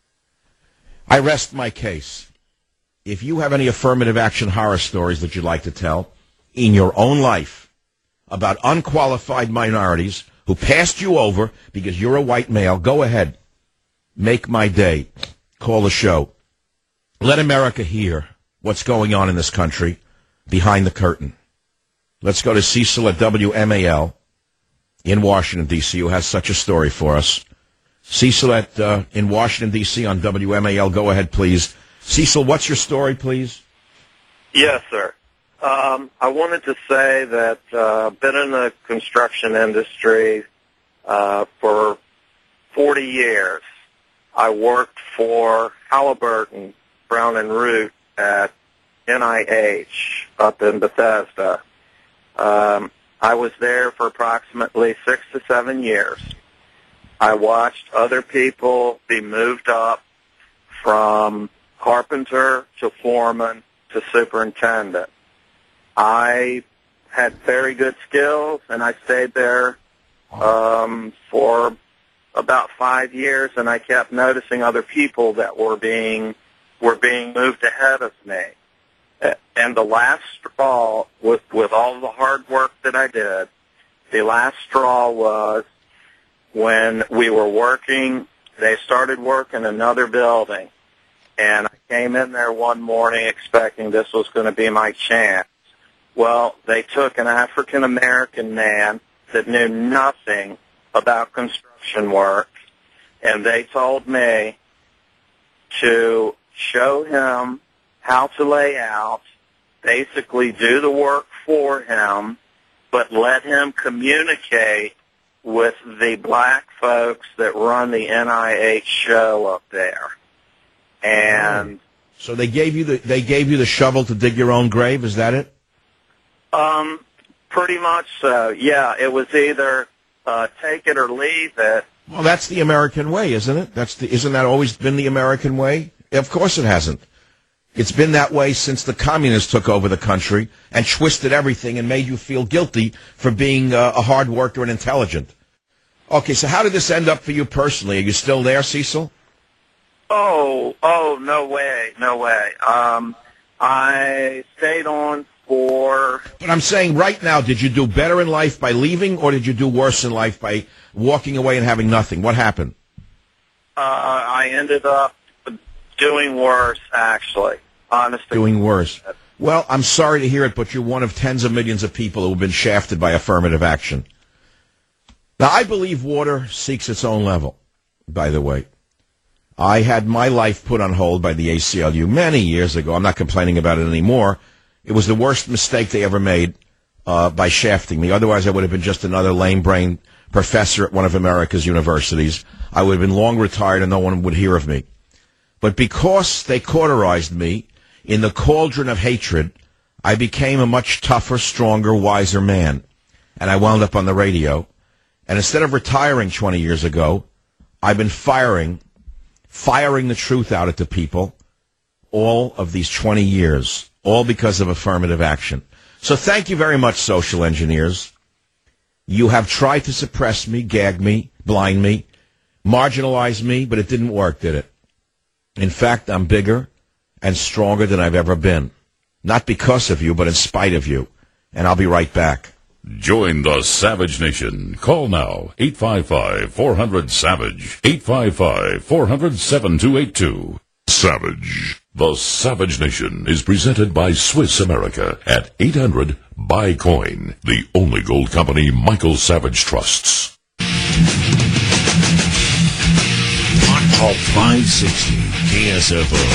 [SPEAKER 6] I rest my case. If you have any affirmative action horror stories that you'd like to tell in your own life about unqualified minorities who passed you over because you're a white male, go ahead. Make my day. Call the show. Let America hear what's going on in this country behind the curtain. Let's go to Cecil at WMAL in Washington, D.C., who has such a story for us. Cecil in Washington, D.C. on WMAL. Go ahead, please. Cecil, what's your story, please?
[SPEAKER 12] Yes, sir. I wanted to say that I've been in the construction industry for 40 years. I worked for Halliburton, Brown and Root at NIH up in Bethesda. I was there for approximately 6 to 7 years. I watched other people be moved up from carpenter to foreman to superintendent. I had very good skills, and I stayed there for about 5 years, and I kept noticing other people that were being moved ahead of me. And the last straw, with all the hard work that I did, the last straw was when we were working, they started work in another building, and I came in there one morning expecting this was going to be my chance. Well, they took an African-American man that knew nothing about construction work, and they told me to show him how to lay out, basically do the work for him, but let him communicate with the black folks that run the NIH show up there. And
[SPEAKER 6] so they gave you the shovel to dig your own grave. Is that it?
[SPEAKER 12] Pretty much so. Yeah, it was either take it or leave it.
[SPEAKER 6] Well, that's the American way, isn't it? Isn't that always been the American way? Of course it hasn't. It's been that way since the communists took over the country and twisted everything and made you feel guilty for being a hard worker and intelligent. Okay, so how did this end up for you personally? Are you still there, Cecil?
[SPEAKER 12] Oh, no way. I stayed on for...
[SPEAKER 6] But I'm saying right now, did you do better in life by leaving, or did you do worse in life by walking away and having nothing? What happened?
[SPEAKER 12] I ended up doing worse, actually. Honestly.
[SPEAKER 6] Doing worse. Well, I'm sorry to hear it, but you're one of tens of millions of people who have been shafted by affirmative action. Now, I believe water seeks its own level, by the way. I had my life put on hold by the ACLU many years ago. I'm not complaining about it anymore. It was the worst mistake they ever made by shafting me. Otherwise, I would have been just another lame-brained professor at one of America's universities. I would have been long retired and no one would hear of me. But because they cauterized me in the cauldron of hatred, I became a much tougher, stronger, wiser man. And I wound up on the radio. And instead of retiring 20 years ago, I've been firing the truth out at the people all of these 20 years, all because of affirmative action. So thank you very much, social engineers. You have tried to suppress me, gag me, blind me, marginalize me, but it didn't work, did it? In fact, I'm bigger and stronger than I've ever been. Not because of you, but in spite of you. And I'll be right back.
[SPEAKER 1] Join the Savage Nation. Call now, 855-400-SAVAGE, 855-400-7282. Savage. The Savage Nation is presented by Swiss America at 800 Buy Coin, the only gold company Michael Savage trusts.
[SPEAKER 13] Hot Talk 560 KSFO.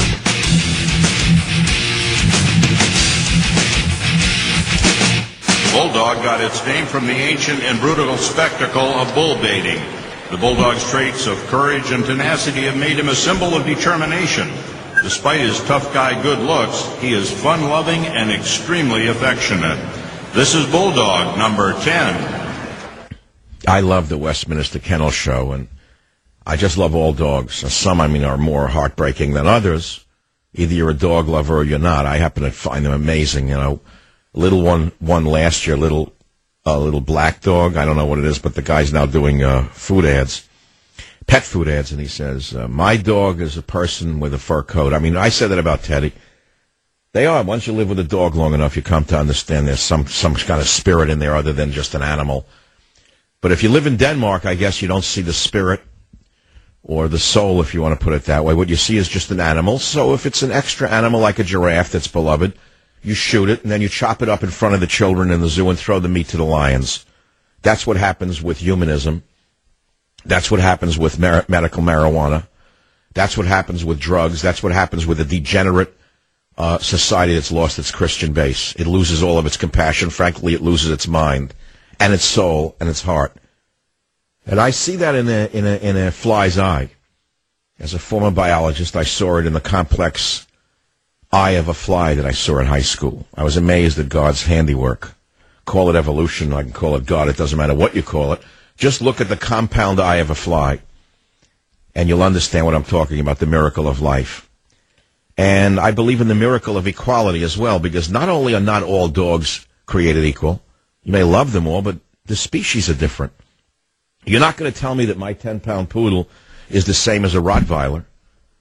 [SPEAKER 4] Bulldog got its name from the ancient and brutal spectacle of bull baiting. The Bulldog's traits of courage and tenacity have made him a symbol of determination. Despite his tough guy good looks, he is fun-loving and extremely affectionate. This is Bulldog number 10.
[SPEAKER 6] I love the Westminster Kennel Show, and I just love all dogs. Some, are more heartbreaking than others. Either you're a dog lover or you're not. I happen to find them amazing, Little one last year, little black dog. I don't know what it is, but the guy's now doing food ads, pet food ads, and he says, my dog is a person with a fur coat. I said that about Teddy. They are. Once you live with a dog long enough, you come to understand there's some kind of spirit in there other than just an animal. But if you live in Denmark, I guess you don't see the spirit or the soul, if you want to put it that way. What you see is just an animal. So if it's an extra animal like a giraffe that's beloved, you shoot it, and then you chop it up in front of the children in the zoo and throw the meat to the lions. That's what happens with humanism. That's what happens with medical marijuana. That's what happens with drugs. That's what happens with a degenerate society that's lost its Christian base. It loses all of its compassion. Frankly, it loses its mind and its soul and its heart. And I see that in a fly's eye. As a former biologist, I saw it in the complex eye of a fly that I saw in high school. I was amazed at God's handiwork. Call it evolution, I can call it God, it doesn't matter what you call it. Just look at the compound eye of a fly, and you'll understand what I'm talking about, the miracle of life. And I believe in the miracle of equality as well, because not only are not all dogs created equal, you may love them all, but the species are different. You're not going to tell me that my 10-pound poodle is the same as a Rottweiler.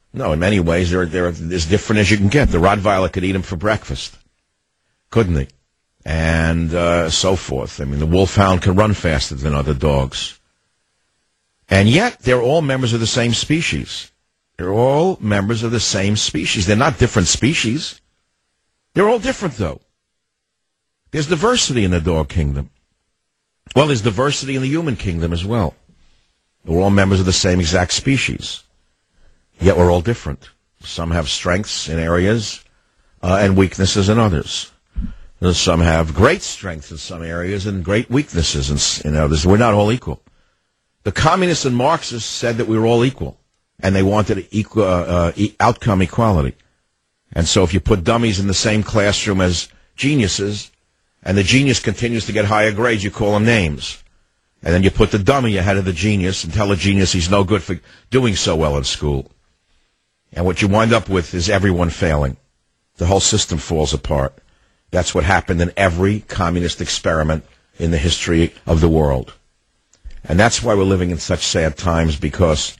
[SPEAKER 6] No, in many ways, they're as different as you can get. The Rottweiler could eat him for breakfast, couldn't he? And so forth. I mean, the Wolfhound can run faster than other dogs. And yet, they're all members of the same species. They're all members of the same species. They're not different species. They're all different, though. There's diversity in the dog kingdom. Well, there's diversity in the human kingdom as well. We're all members of the same exact species. Yet we're all different. Some have strengths in areas and weaknesses in others. Some have great strengths in some areas and great weaknesses in others. We're not all equal. The communists and Marxists said that we were all equal, and they wanted outcome equality. And so if you put dummies in the same classroom as geniuses, and the genius continues to get higher grades, you call them names. And then you put the dummy ahead of the genius and tell the genius he's no good for doing so well in school. And what you wind up with is everyone failing. The whole system falls apart. That's what happened in every communist experiment in the history of the world. And that's why we're living in such sad times, because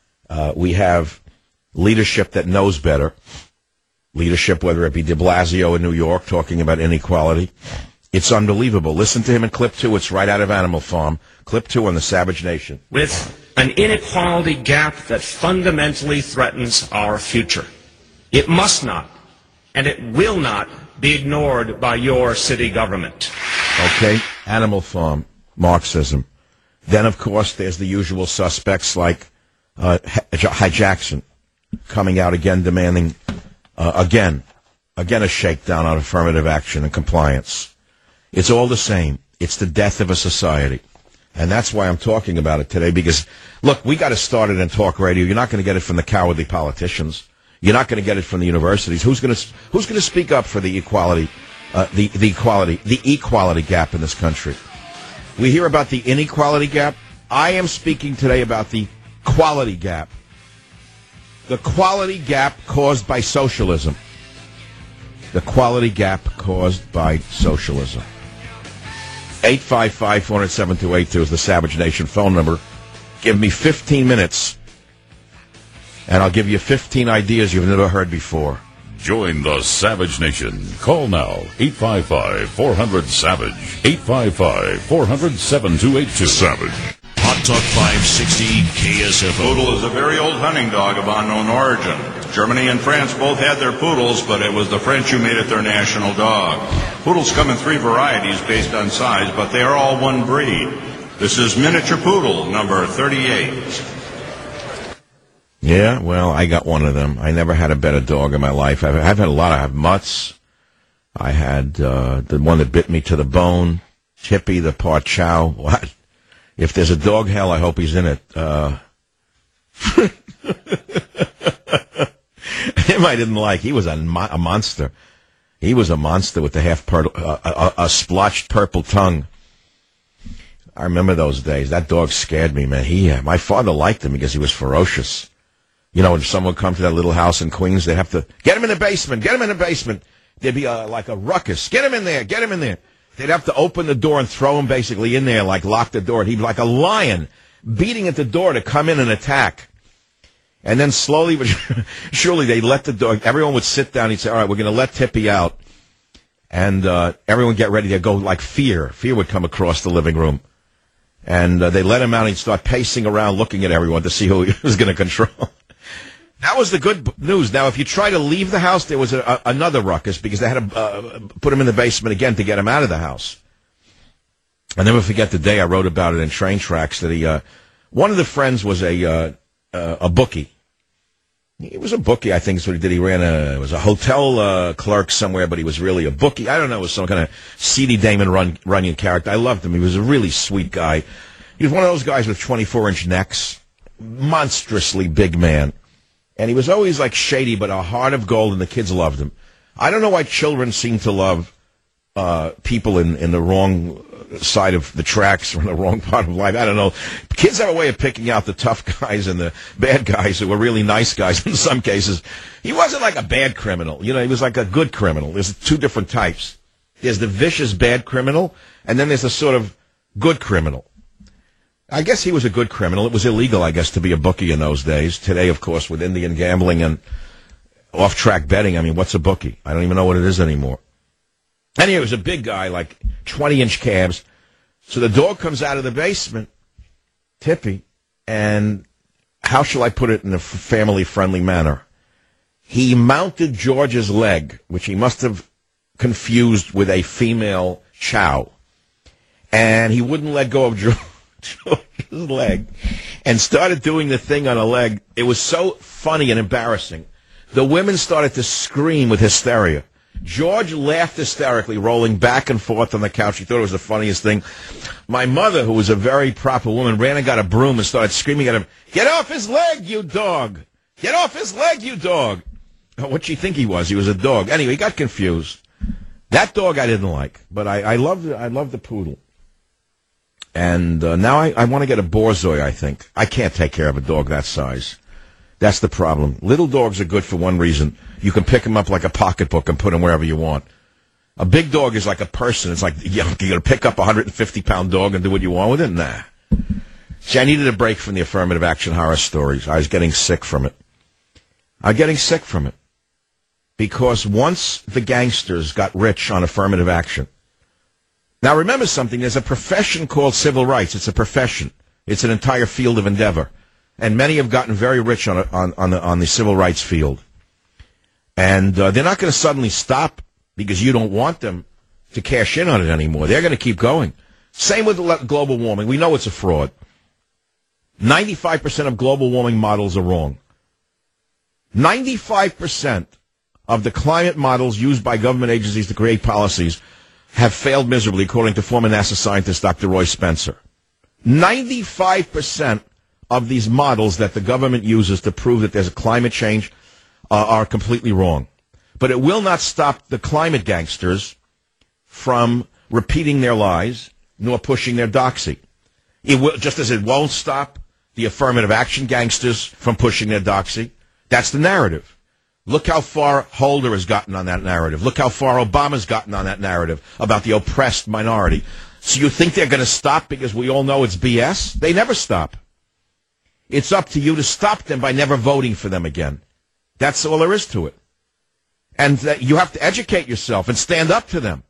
[SPEAKER 6] we have leadership that knows better. Leadership, whether it be de Blasio in New York talking about inequality. It's unbelievable. Listen to him in clip 2. It's right out of Animal Farm. Clip 2 on the Savage Nation.
[SPEAKER 5] With an inequality gap that fundamentally threatens our future. It must not, and it will not, be ignored by your city government.
[SPEAKER 6] Okay, Animal Farm, Marxism. Then, of course, there's the usual suspects like Hy Jackson coming out again, demanding, again a shakedown on affirmative action and compliance. It's all the same. It's the death of a society. And that's why I'm talking about it today, because, look, we got to start it in talk radio. You're not going to get it from the cowardly politicians. You're not going to get it from the universities. Who's going to speak up for the equality gap in this country? We hear about the inequality gap. I am speaking today about the quality gap. The quality gap caused by socialism. The quality gap caused by socialism. 855-400-7282 is the Savage Nation phone number. Give me 15 minutes, and I'll give you 15 ideas you've never heard before.
[SPEAKER 1] Join the Savage Nation. Call now, 855-400-SAVAGE. 855-400-7282. Savage.
[SPEAKER 13] Hot Talk 560 KSFO.
[SPEAKER 4] Poodle is a very old hunting dog of unknown origin. Germany and France both had their poodles, but it was the French who made it their national dog. Poodles come in 3 varieties based on size, but they are all one breed. This is Miniature Poodle, number 38.
[SPEAKER 6] Yeah, well, I got one of them. I never had a better dog in my life. I've had a lot. I have Mutts. I had the one that bit me to the bone. Chippy, the part chow. What? If there's a dog hell, I hope he's in it. Him I didn't like. He was a monster. He was a monster with the a splotched purple tongue. I remember those days. That dog scared me, man. My father liked him because he was ferocious. You know, when someone would come to that little house in Queens, they'd have to, get him in the basement, get him in the basement. There'd be like a ruckus. Get him in there, get him in there. They'd have to open the door and throw him basically in there, like lock the door. And he'd be like a lion beating at the door to come in and attack. And then slowly but surely they'd let the dog, everyone would sit down. He'd say, all right, we're going to let Tippy out. And everyone get ready to go like fear. Fear would come across the living room. And they let him out and he'd start pacing around looking at everyone to see who he was going to control. That was the good news. Now, if you try to leave the house, there was another ruckus because they had to put him in the basement again to get him out of the house. I'll never forget the day I wrote about it in Train Tracks that one of the friends was a bookie. He was a bookie, I think is what he did. He was a hotel clerk somewhere, but he was really a bookie. I don't know, it was some kind of seedy Damon Runyon character. I loved him. He was a really sweet guy. He was one of those guys with 24-inch necks, monstrously big man. And he was always like shady, but a heart of gold, and the kids loved him. I don't know why children seem to love people in the wrong side of the tracks or in the wrong part of life. I don't know. Kids have a way of picking out the tough guys and the bad guys who were really nice guys in some cases. He wasn't like a bad criminal. You know, he was like a good criminal. There's 2 different types. There's the vicious bad criminal, and then there's the sort of good criminal. I guess he was a good criminal. It was illegal, I guess, to be a bookie in those days. Today, of course, with Indian gambling and off-track betting, I mean, what's a bookie? I don't even know what it is anymore. Anyway, it was a big guy, like 20-inch calves. So the dog comes out of the basement, Tippy, and how shall I put it in a family-friendly manner? He mounted George's leg, which he must have confused with a female chow, and he wouldn't let go of George's leg and started doing the thing on a leg. It was so funny and embarrassing. The women started to scream with hysteria. George laughed hysterically, rolling back and forth on the couch. He thought it was the funniest thing. My mother, who was a very proper woman, ran and got a broom and started screaming at him, "Get off his leg, you dog! Get off his leg, you dog!" What'd she think he was? He was a dog. Anyway, he got confused. That dog I didn't like, but I loved the poodle. And now I want to get a Borzoi, I think. I can't take care of a dog that size. That's the problem. Little dogs are good for one reason. You can pick them up like a pocketbook and put them wherever you want. A big dog is like a person. It's like you're going to pick up a 150-pound dog and do what you want with it? Nah. See, I needed a break from the affirmative action horror stories. I was getting sick from it. Because once the gangsters got rich on affirmative action. Now remember something, there's a profession called civil rights. It's a profession. It's an entire field of endeavor. And many have gotten very rich on the civil rights field. And they're not going to suddenly stop because you don't want them to cash in on it anymore. They're going to keep going. Same with global warming. We know it's a fraud. 95% of global warming models are wrong. 95% of the climate models used by government agencies to create policies have failed miserably, according to former NASA scientist Dr. Roy Spencer. 95% of these models that the government uses to prove that there's a climate change are completely wrong. But it will not stop the climate gangsters from repeating their lies nor pushing their doxy. It will, just as it won't stop the affirmative action gangsters from pushing their doxy. That's the narrative. Look how far Holder has gotten on that narrative. Look how far Obama's gotten on that narrative about the oppressed minority. So you think they're going to stop because we all know it's BS? They never stop. It's up to you to stop them by never voting for them again. That's all there is to it. And you have to educate yourself and stand up to them.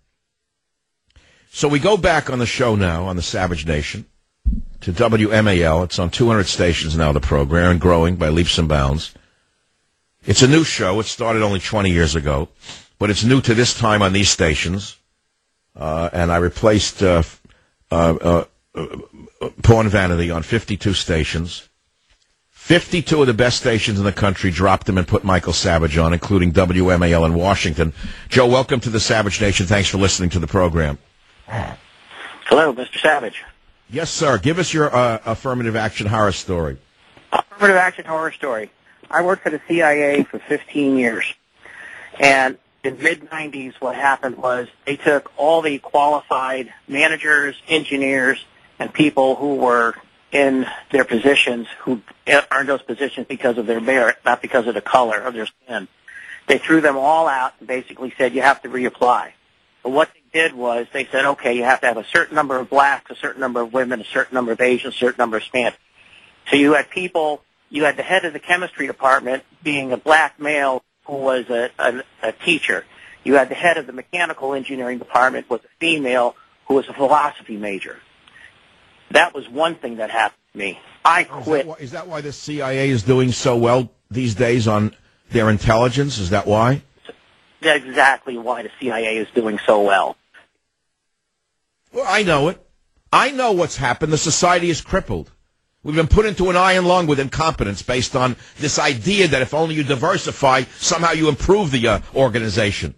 [SPEAKER 6] So we go back on the show now, on the Savage Nation, to WMAL. It's on 200 stations now, the program, and growing by leaps and bounds. It's a new show. It started only 20 years ago, but it's new to this time on these stations. And I replaced Porn Vanity on 52 stations. 52 of the best stations in the country dropped them and put Michael Savage on, including WMAL in Washington. Joe, welcome to the Savage Nation. Thanks for listening to the program.
[SPEAKER 14] Hello, Mr. Savage.
[SPEAKER 6] Yes, sir. Give us your affirmative action horror story.
[SPEAKER 14] Affirmative action horror story. I worked for the CIA for 15 years. And in the mid-'90s, what happened was they took all the qualified managers, engineers, and people who were in their positions, who earned those positions because of their merit, not because of the color of their skin. They threw them all out and basically said, you have to reapply. But what they did was they said, okay, you have to have a certain number of blacks, a certain number of women, a certain number of Asians, a certain number of Spanish. So you had people, you had the head of the chemistry department being a black male who was a teacher. You had the head of the mechanical engineering department was a female who was a philosophy major. That was one thing that happened to me. I quit.
[SPEAKER 6] Is that why the CIA is doing so well these days on their intelligence? Is that why?
[SPEAKER 14] That's exactly why the CIA is doing so well.
[SPEAKER 6] Well, I know it. I know what's happened. The society is crippled. We've been put into an iron lung with incompetence based on this idea that if only you diversify, somehow you improve the organization.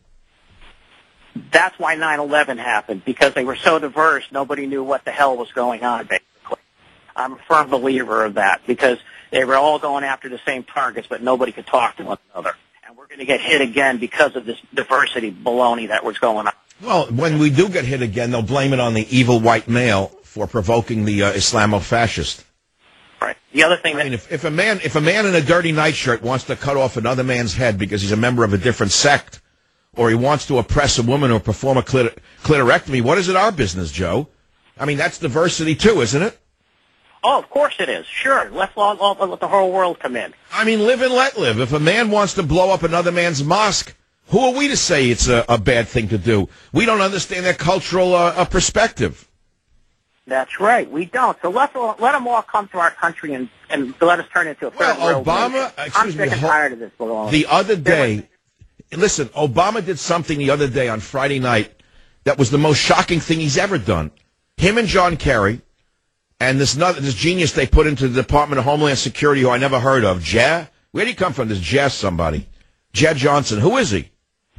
[SPEAKER 14] That's why 9/11 happened, because they were so diverse, nobody knew what the hell was going on, basically. I'm a firm believer of that, because they were all going after the same targets, but nobody could talk to one another. And we're going to get hit again because of this diversity baloney that was going on.
[SPEAKER 6] Well, when we do get hit again, they'll blame it on the evil white male for provoking the Islamo-fascist.
[SPEAKER 14] Right. The other thing
[SPEAKER 6] I mean, if a man in a dirty nightshirt wants to cut off another man's head because he's a member of a different sect, or he wants to oppress a woman or perform a clitorectomy, what is it our business, Joe? I mean, that's diversity too, isn't it?
[SPEAKER 14] Oh, of course it is. Sure. Let the whole world come in.
[SPEAKER 6] I mean, live and let live. If a man wants to blow up another man's mosque, who are we to say it's a bad thing to do? We don't understand their cultural perspective.
[SPEAKER 14] That's right. We don't. So let them all come to our country and let us turn into a third world nation. I'm sick and tired of this.
[SPEAKER 6] The other day, listen, Obama did something the other day on Friday night that was the most shocking thing he's ever done. Him and John Kerry and this genius they put into the Department of Homeland Security who I never heard of, Jeh? Where did he come from? This Jeh somebody. Jeh Johnson. Who is he?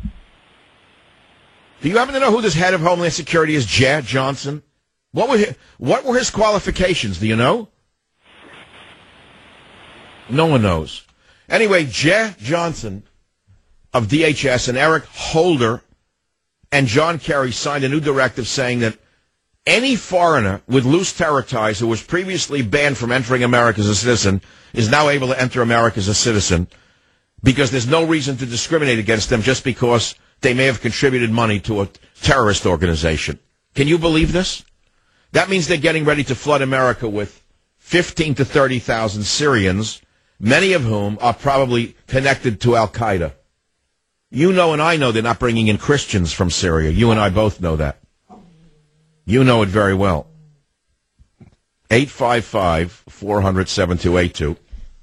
[SPEAKER 6] Do you happen to know who this head of Homeland Security is, Jeh Johnson? What were his qualifications? Do you know? No one knows. Anyway, Jeh Johnson of DHS and Eric Holder and John Kerry signed a new directive saying that any foreigner with loose terror ties who was previously banned from entering America as a citizen is now able to enter America as a citizen because there's no reason to discriminate against them just because they may have contributed money to a terrorist organization. Can you believe this? That means they're getting ready to flood America with 15 to 30,000 Syrians, many of whom are probably connected to Al-Qaeda. You know and I know they're not bringing in Christians from Syria. You and I both know that. You know it very well. 855-400-7282.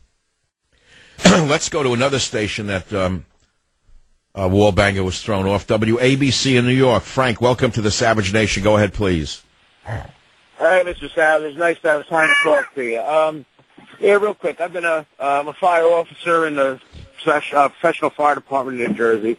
[SPEAKER 6] Let's go to another station that Wallbanger was thrown off. WABC in New York. Frank, welcome to the Savage Nation. Go ahead, please.
[SPEAKER 15] Hey, Mr. Savage. Nice to have time to talk to you. Yeah, real quick. I'm a fire officer in the professional fire department in New Jersey.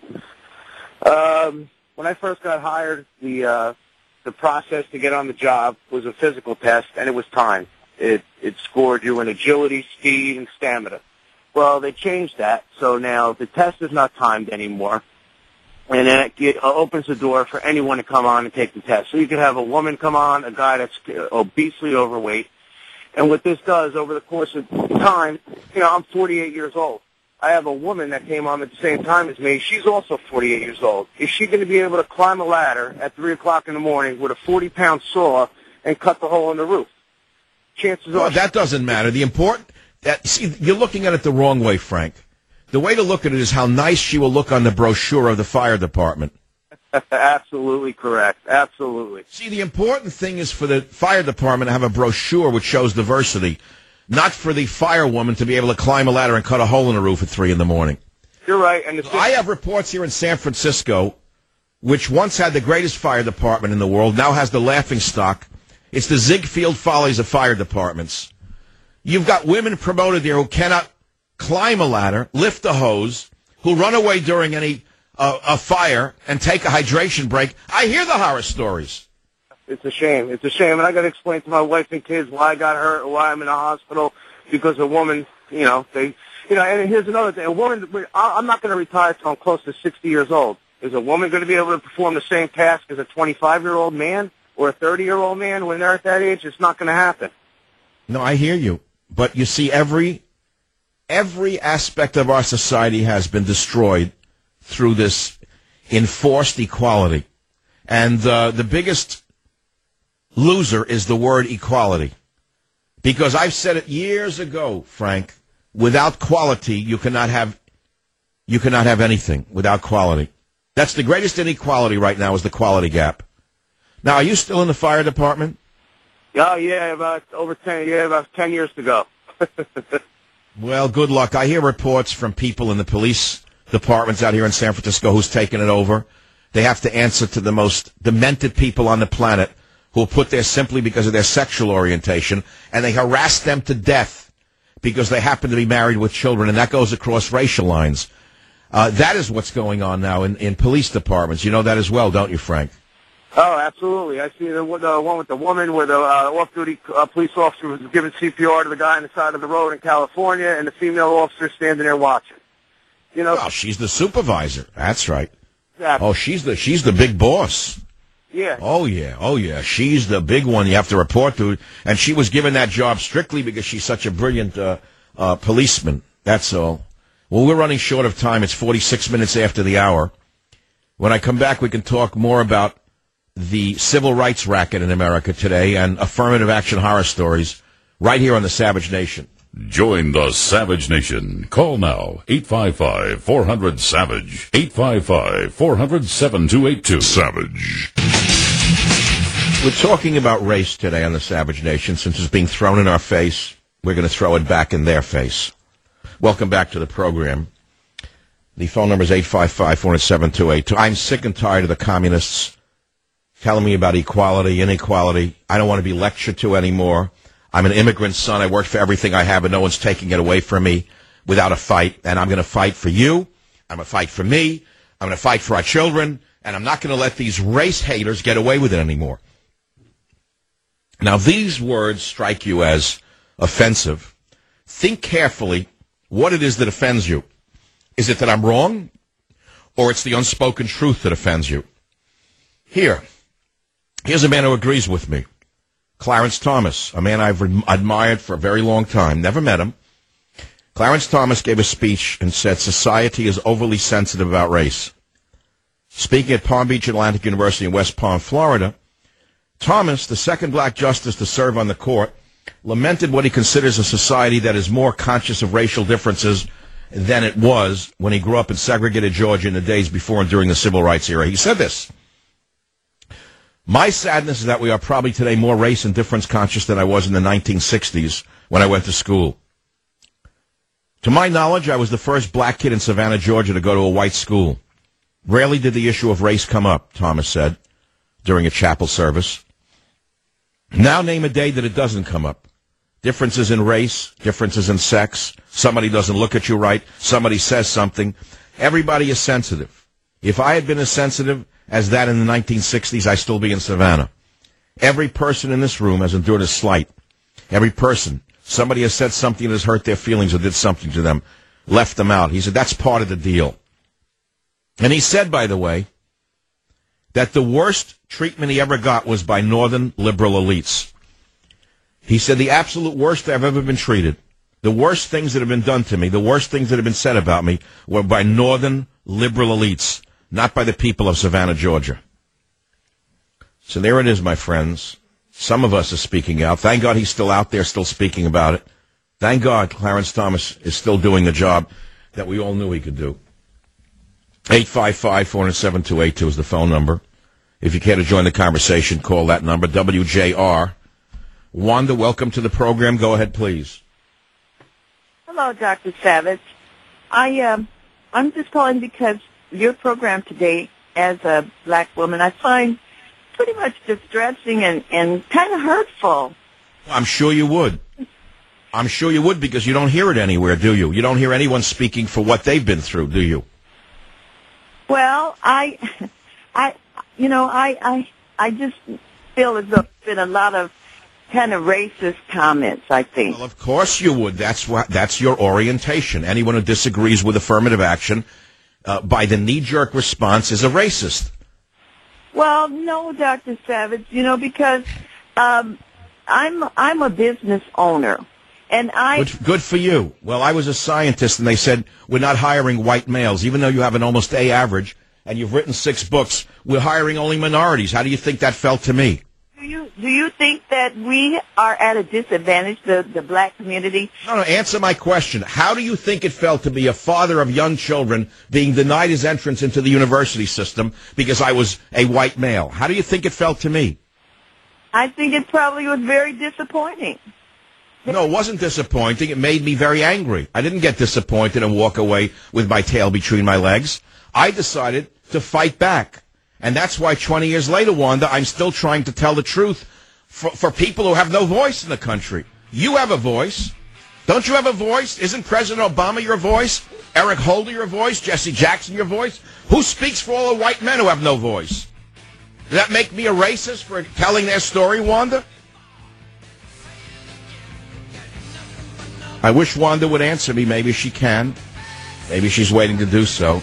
[SPEAKER 15] When I first got hired, the process to get on the job was a physical test, and it was timed. It scored you in agility, speed, and stamina. Well, they changed that, so now the test is not timed anymore, and it opens the door for anyone to come on and take the test. So you could have a woman come on, a guy that's obesely overweight, and what this does over the course of time, I'm 48 years old. I have a woman that came on at the same time as me. She's also 48 years old. Is she going to be able to climb a ladder at 3 o'clock in the morning with a 40-pound saw and cut the hole in the roof? Chances are...
[SPEAKER 6] that doesn't matter. See, you're looking at it the wrong way, Frank. The way to look at it is how nice she will look on the brochure of the fire department.
[SPEAKER 15] Absolutely correct. Absolutely.
[SPEAKER 6] See, the important thing is for the fire department to have a brochure which shows diversity, not for the firewoman to be able to climb a ladder and cut a hole in the roof at 3 in the morning.
[SPEAKER 15] You're right. And
[SPEAKER 6] I have reports here in San Francisco, which once had the greatest fire department in the world, now has the laughingstock. It's the Ziegfeld Follies of fire departments. You've got women promoted there who cannot climb a ladder, lift a hose, who run away during a fire and take a hydration break. I hear the horror stories.
[SPEAKER 15] It's a shame. It's a shame. And I got to explain to my wife and kids why I got hurt or why I'm in the hospital because a woman, and here's another thing. A woman, I'm not going to retire until I'm close to 60 years old. Is a woman going to be able to perform the same task as a 25-year-old man or a 30-year-old man when they're at that age? It's not going to happen.
[SPEAKER 6] No, I hear you. But you see, every aspect of our society has been destroyed through this enforced equality. And the biggest loser is the word equality. Because I've said it years ago, Frank, without quality, you cannot have anything without quality. That's the greatest inequality right now is the quality gap. Now, are you still in the fire department?
[SPEAKER 15] Oh, yeah, about 10 years to go.
[SPEAKER 6] Well, good luck. I hear reports from people in the police departments out here in San Francisco who's taken it over. They have to answer to the most demented people on the planet who are put there simply because of their sexual orientation, and they harass them to death because they happen to be married with children, and that goes across racial lines. That is what's going on now in police departments. You know that as well, don't you, Frank?
[SPEAKER 15] Oh, absolutely. I see the one with the woman where the off-duty police officer was giving CPR to the guy on the side of the road in California, and the female officer standing there watching.
[SPEAKER 6] Well, she's the supervisor. That's right.
[SPEAKER 15] Exactly.
[SPEAKER 6] Oh, she's the big boss.
[SPEAKER 15] Yeah.
[SPEAKER 6] Oh, yeah. She's the big one you have to report to. And she was given that job strictly because she's such a brilliant policeman. That's all. Well, we're running short of time. It's 46 minutes after the hour. When I come back, we can talk more about the civil rights racket in America today and affirmative action horror stories right here on the Savage Nation.
[SPEAKER 1] Join the Savage Nation. Call now, 855-400-SAVAGE, 855-400-7282. Savage.
[SPEAKER 6] We're talking about race today on the Savage Nation. Since it's being thrown in our face, we're going to throw it back in their face. Welcome back to the program. The phone number is 855-400-7282. I'm sick and tired of the communists telling me about equality, inequality. I don't want to be lectured to anymore. I'm an immigrant son. I work for everything I have, and no one's taking it away from me without a fight. And I'm going to fight for you. I'm going to fight for me. I'm going to fight for our children. And I'm not going to let these race haters get away with it anymore. Now, these words strike you as offensive. Think carefully what it is that offends you. Is it that I'm wrong? Or it's the unspoken truth that offends you? Here's a man who agrees with me. Clarence Thomas, a man I've admired for a very long time. Never met him. Clarence Thomas gave a speech and said society is overly sensitive about race. Speaking at Palm Beach Atlantic University in West Palm, Florida, Thomas, the second black justice to serve on the court, lamented what he considers a society that is more conscious of racial differences than it was when he grew up in segregated Georgia in the days before and during the civil rights era. He said this: "My sadness is that we are probably today more race and difference conscious than I was in the 1960s when I went to school. To my knowledge, I was the first black kid in Savannah, Georgia to go to a white school. Rarely did the issue of race come up," Thomas said during a chapel service. Now name a day that it doesn't come up. Differences in race, differences in sex, somebody doesn't look at you right, somebody says something. Everybody is sensitive. If I had been as sensitive as that in the 1960s, I'd still be in Savannah. Every person in this room has endured a slight. Every person. Somebody has said something that has hurt their feelings or did something to them, left them out. He said, that's part of the deal. And he said, by the way, that the worst treatment he ever got was by northern liberal elites. He said, the absolute worst I've ever been treated, the worst things that have been done to me, the worst things that have been said about me were by northern liberal elites, not by the people of Savannah, Georgia. So there it is, my friends. Some of us are speaking out. Thank God he's still out there, still speaking about it. Thank God Clarence Thomas is still doing the job that we all knew he could do. 855-400-7282 is the phone number. If you care to join the conversation, call that number, WJR. Wanda, welcome to the program. Go ahead, please.
[SPEAKER 16] Hello, Dr. Savage. I'm just calling because your program today, as a black woman, I find pretty much distressing and kind of hurtful.
[SPEAKER 6] I'm sure you would. I'm sure you would, because you don't hear it anywhere, do you? You don't hear anyone speaking for what they've been through, do you?
[SPEAKER 16] Well, I just feel as though there's been a lot of kind of racist comments, I think.
[SPEAKER 6] Well, of course you would. That's your orientation. Anyone who disagrees with affirmative action by the knee-jerk response is a racist.
[SPEAKER 16] Well, no, Dr. Savage, because I'm a business owner. And
[SPEAKER 6] Good for you. Well, I was a scientist, and they said, we're not hiring white males. Even though you have an almost A average, and you've written 6 books, we're hiring only minorities. How do you think that felt to me?
[SPEAKER 16] Do you think that we are at a disadvantage, the black community?
[SPEAKER 6] No, answer my question. How do you think it felt to be a father of young children being denied his entrance into the university system because I was a white male? How do you think it felt to me?
[SPEAKER 16] I think it probably was very disappointing.
[SPEAKER 6] No, it wasn't disappointing. It made me very angry. I didn't get disappointed and walk away with my tail between my legs. I decided to fight back. And that's why 20 years later, Wanda, I'm still trying to tell the truth for people who have no voice in the country. You have a voice. Don't you have a voice? Isn't President Obama your voice? Eric Holder your voice? Jesse Jackson your voice? Who speaks for all the white men who have no voice? Does that make me a racist for telling their story, Wanda? I wish Wanda would answer me. Maybe she can. Maybe she's waiting to do so.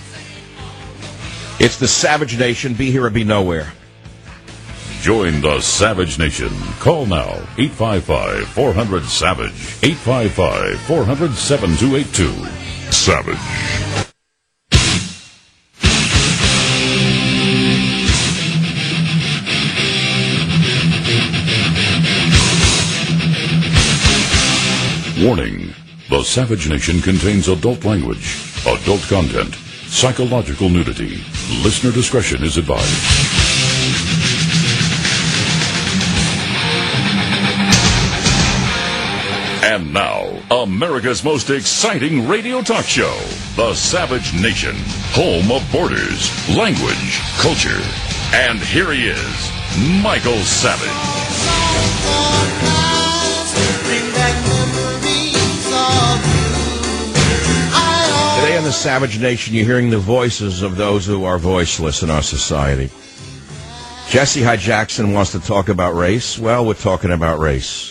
[SPEAKER 6] It's the Savage Nation. Be here or be nowhere.
[SPEAKER 1] Join the Savage Nation. Call now, 855-400-SAVAGE, 855-400-7282. Savage. Warning. The Savage Nation contains adult language, adult content, psychological nudity. Listener discretion is advised. And now, America's most exciting radio talk show, The Savage Nation, home of borders, language, culture. And here he is, Michael Savage.
[SPEAKER 6] Today on The Savage Nation, you're hearing the voices of those who are voiceless in our society. Jesse Hyde Jackson wants to talk about race. Well, we're talking about race.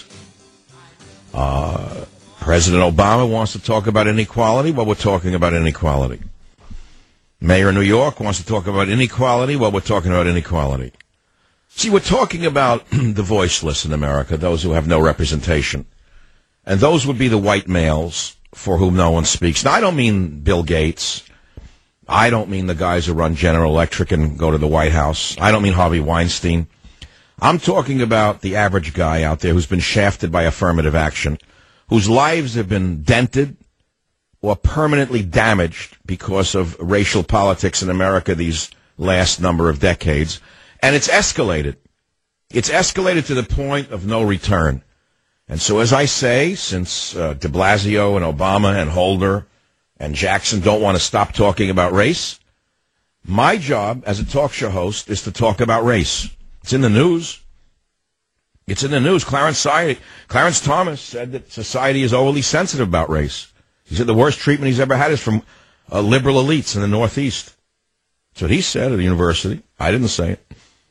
[SPEAKER 6] President Obama wants to talk about inequality. Well, we're talking about inequality. Mayor of New York wants to talk about inequality. Well, we're talking about inequality. See, we're talking about the voiceless in America, those who have no representation. And those would be the white males for whom no one speaks. Now, I don't mean Bill Gates. I don't mean the guys who run General Electric and go to the White House. I don't mean Harvey Weinstein. I'm talking about the average guy out there who's been shafted by affirmative action, whose lives have been dented or permanently damaged because of racial politics in America these last number of decades. And it's escalated. It's escalated to the point of no return. And so, as I say, since de Blasio and Obama and Holder and Jackson don't want to stop talking about race, my job as a talk show host is to talk about race. It's in the news. It's in the news. Clarence Thomas said that society is overly sensitive about race. He said the worst treatment he's ever had is from liberal elites in the Northeast. That's what he said at the university. I didn't say it.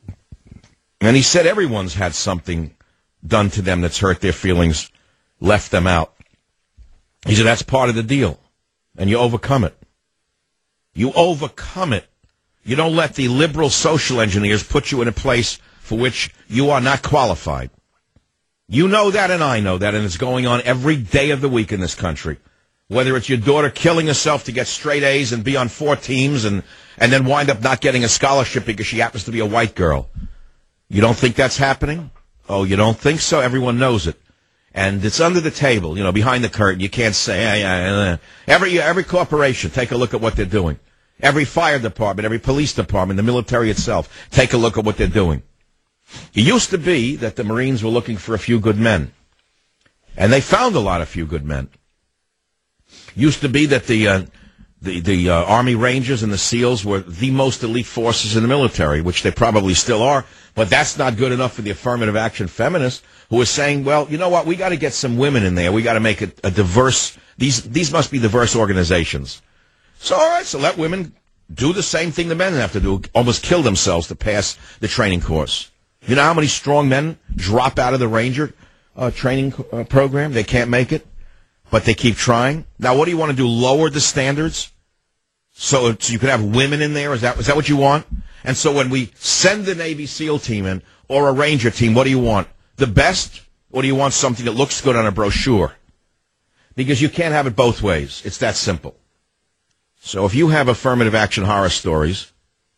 [SPEAKER 6] And he said everyone's had something done to them that's hurt their feelings, left them out. He said that's part of the deal, and you overcome it. You overcome it. You don't let the liberal social engineers put you in a place for which you are not qualified. You know that, and I know that, and it's going on every day of the week in this country. Whether it's your daughter killing herself to get straight A's and be on 4 teams and then wind up not getting a scholarship because she happens to be a white girl. You don't think that's happening? Oh, you don't think so? Everyone knows it. And it's under the table, behind the curtain. You can't say, Every corporation, take a look at what they're doing. Every fire department, every police department, the military itself, take a look at what they're doing. It used to be that the Marines were looking for a few good men. And they found a lot of few good men. Used to be that the Army Rangers and the SEALs were the most elite forces in the military, which they probably still are. But that's not good enough for the affirmative action feminists who are saying, well, you know what, we got to get some women in there. We got to make it a diverse, these must be diverse organizations. So, all right, so let women do the same thing the men have to do, almost kill themselves to pass the training course. You know how many strong men drop out of the Ranger training program? They can't make it, but they keep trying. Now, what do you want to do, lower the standards so you could have women in there? Is that what you want? And so when we send the Navy SEAL team in or a Ranger team, what do you want? The best, or do you want something that looks good on a brochure? Because you can't have it both ways. It's that simple. So if you have affirmative action horror stories,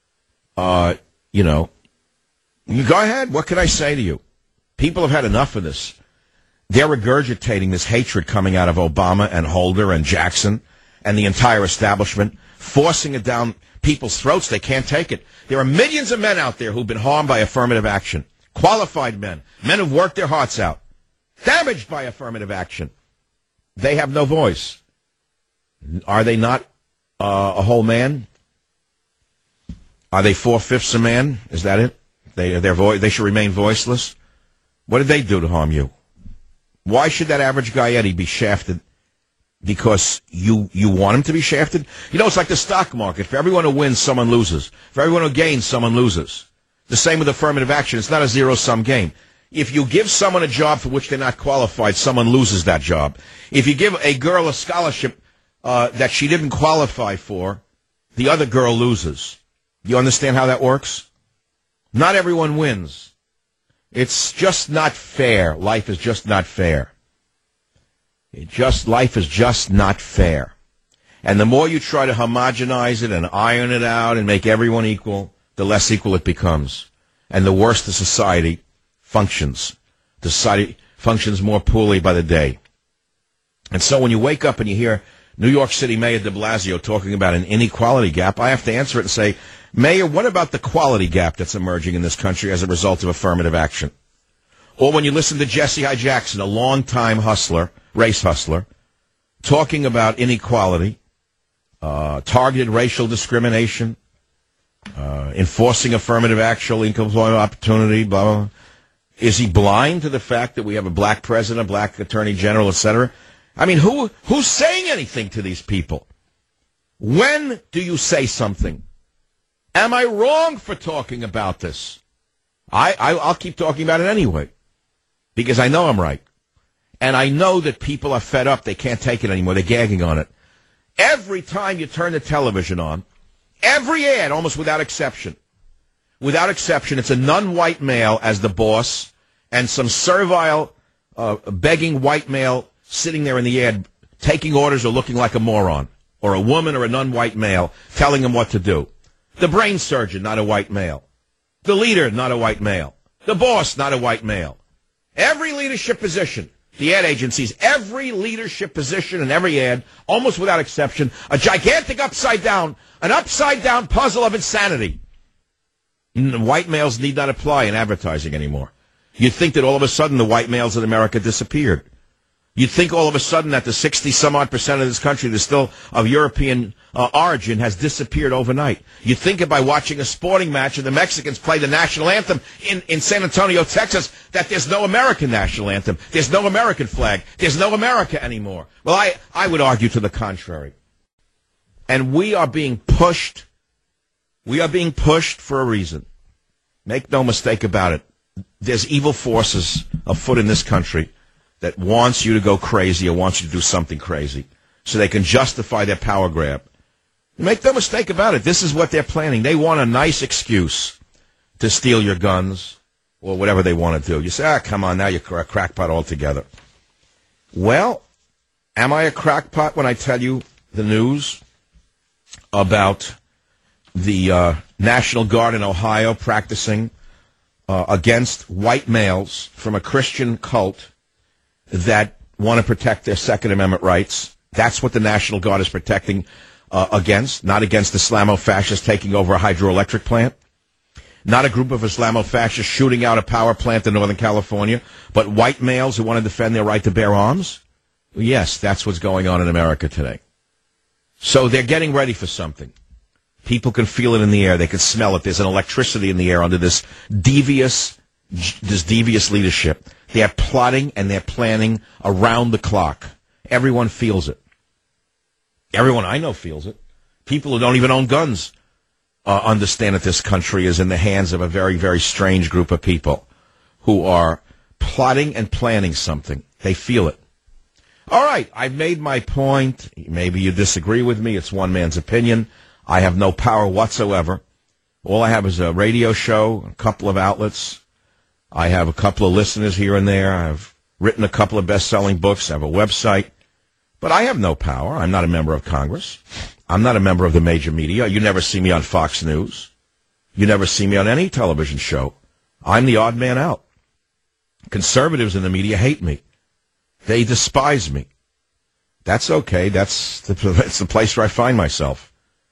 [SPEAKER 6] you go ahead. What can I say to you? People have had enough of this. They're regurgitating this hatred coming out of Obama and Holder and Jackson and the entire establishment, forcing it down people's throats. They can't take it. There are millions of men out there who've been harmed by affirmative action. Qualified men. Men who've worked their hearts out. Damaged by affirmative action. They have no voice. Are they not a whole man? Are they 4/5 a man? Is that it? They should remain voiceless? What did they do to harm you? Why should that average guy Eddie be shafted? Because you want him to be shafted? It's like the stock market. For everyone who wins, someone loses. For everyone who gains, someone loses. The same with affirmative action. It's not a zero-sum game. If you give someone a job for which they're not qualified, someone loses that job. If you give a girl a scholarship that she didn't qualify for, the other girl loses. You understand how that works? Not everyone wins. It's just not fair. Life is just not fair. Life is just not fair. And the more you try to homogenize it and iron it out and make everyone equal, the less equal it becomes. And the worse the society functions. The society functions more poorly by the day. And so when you wake up and you hear New York City Mayor de Blasio talking about an inequality gap, I have to answer it and say, Mayor, what about the quality gap that's emerging in this country as a result of affirmative action? Or when you listen to Jesse I. Jackson, a longtime hustler, race hustler, talking about inequality, targeted racial discrimination, enforcing affirmative action, equal employment opportunity, blah, blah, blah. Is he blind to the fact that we have a black president, black attorney general, etc.? I mean, who's saying anything to these people? When do you say something? Am I wrong for talking about this? I'll keep talking about it anyway, because I know I'm right. And I know that people are fed up. They can't take it anymore. They're gagging on it. Every time you turn the television on, every ad, almost without exception, it's a non-white male as the boss and some servile, begging white male sitting there in the ad, taking orders or looking like a moron, or a woman or a non-white male telling him what to do. The brain surgeon, not a white male. The leader, not a white male. The boss, not a white male. Every leadership position, the ad agencies, every leadership position in every ad, almost without exception, a gigantic upside down puzzle of insanity. White males need not apply in advertising anymore. You'd think that all of a sudden the white males in America disappeared. You'd think all of a sudden that the 60-some-odd% of this country that's still of European origin has disappeared overnight. You'd think it by watching a sporting match and the Mexicans play the national anthem in San Antonio, Texas, that there's no American national anthem. There's no American flag. There's no America anymore. Well, I would argue to the contrary. And we are being pushed. We are being pushed for a reason. Make no mistake about it. There's evil forces afoot in this country that wants you to go crazy or wants you to do something crazy so they can justify their power grab. Make no mistake about it. This is what they're planning. They want a nice excuse to steal your guns or whatever they want to do. You say, come on, now you're a crackpot altogether. Well, am I a crackpot when I tell you the news about the National Guard in Ohio practicing against white males from a Christian cult that want to protect their Second Amendment rights? That's what the National Guard is protecting against, not against Islamo-fascists taking over a hydroelectric plant, not a group of Islamo-fascists shooting out a power plant in Northern California, but white males who want to defend their right to bear arms? Yes, that's what's going on in America today. So they're getting ready for something. People can feel it in the air. They can smell it. There's an electricity in the air under this devious leadership. They're plotting and they're planning around the clock. Everyone feels it. Everyone I know feels it. People who don't even own guns understand that this country is in the hands of a very, very strange group of people who are plotting and planning something. They feel it. All right, I've made my point. Maybe you disagree with me. It's one man's opinion. I have no power whatsoever. All I have is a radio show, a couple of outlets. I have a couple of listeners here and there. I've written a couple of best-selling books. I have a website. But I have no power. I'm not a member of Congress. I'm not a member of the major media. You never see me on Fox News. You never see me on any television show. I'm the odd man out. Conservatives in the media hate me. They despise me. That's okay. That's the place where I find myself.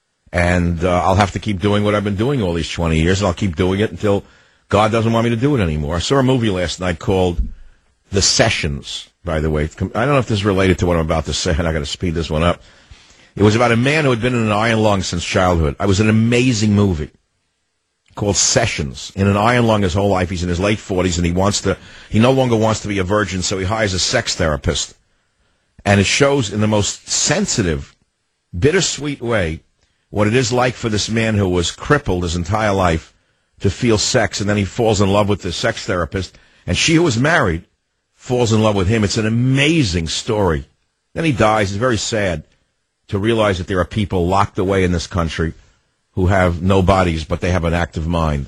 [SPEAKER 6] And I'll have to keep doing what I've been doing all these 20 years, and I'll keep doing it until God doesn't want me to do it anymore. I saw a movie last night called The Sessions, by the way. I don't know if this is related to what I'm about to say, and I got to speed this one up. It was about a man who had been in an iron lung since childhood. It was an amazing movie called Sessions. In an iron lung his whole life. He's in his late 40s, and he no longer wants to be a virgin, so he hires a sex therapist. And it shows in the most sensitive, bittersweet way what it is like for this man who was crippled his entire life to feel sex, and then he falls in love with the sex therapist, and she, who was married, falls in love with him. It's an amazing story. Then he dies. It's very sad to realize that there are people locked away in this country who have no bodies, but they have an active mind.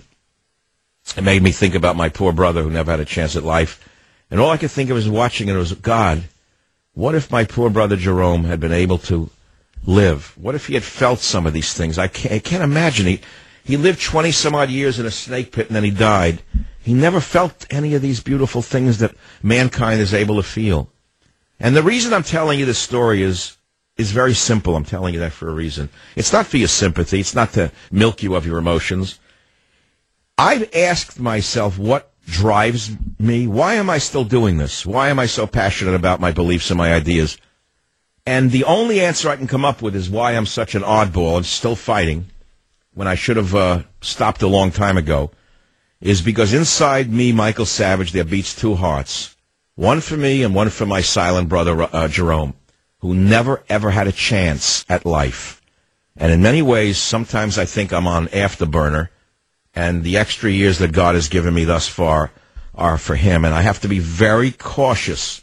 [SPEAKER 6] It made me think about my poor brother who never had a chance at life. And all I could think of was watching it was, God, what if my poor brother Jerome had been able to live? What if he had felt some of these things? I can't imagine. He lived 20-some-odd years in a snake pit, and then he died. He never felt any of these beautiful things that mankind is able to feel. And the reason I'm telling you this story is very simple. I'm telling you that for a reason. It's not for your sympathy. It's not to milk you of your emotions. I've asked myself what drives me. Why am I still doing this? Why am I so passionate about my beliefs and my ideas? And the only answer I can come up with is why I'm such an oddball and still fighting when I should have stopped a long time ago, is because inside me, Michael Savage, there beats two hearts. One for me and one for my silent brother, Jerome, who never, ever had a chance at life. And in many ways, sometimes I think I'm on afterburner, and the extra years that God has given me thus far are for him. And I have to be very cautious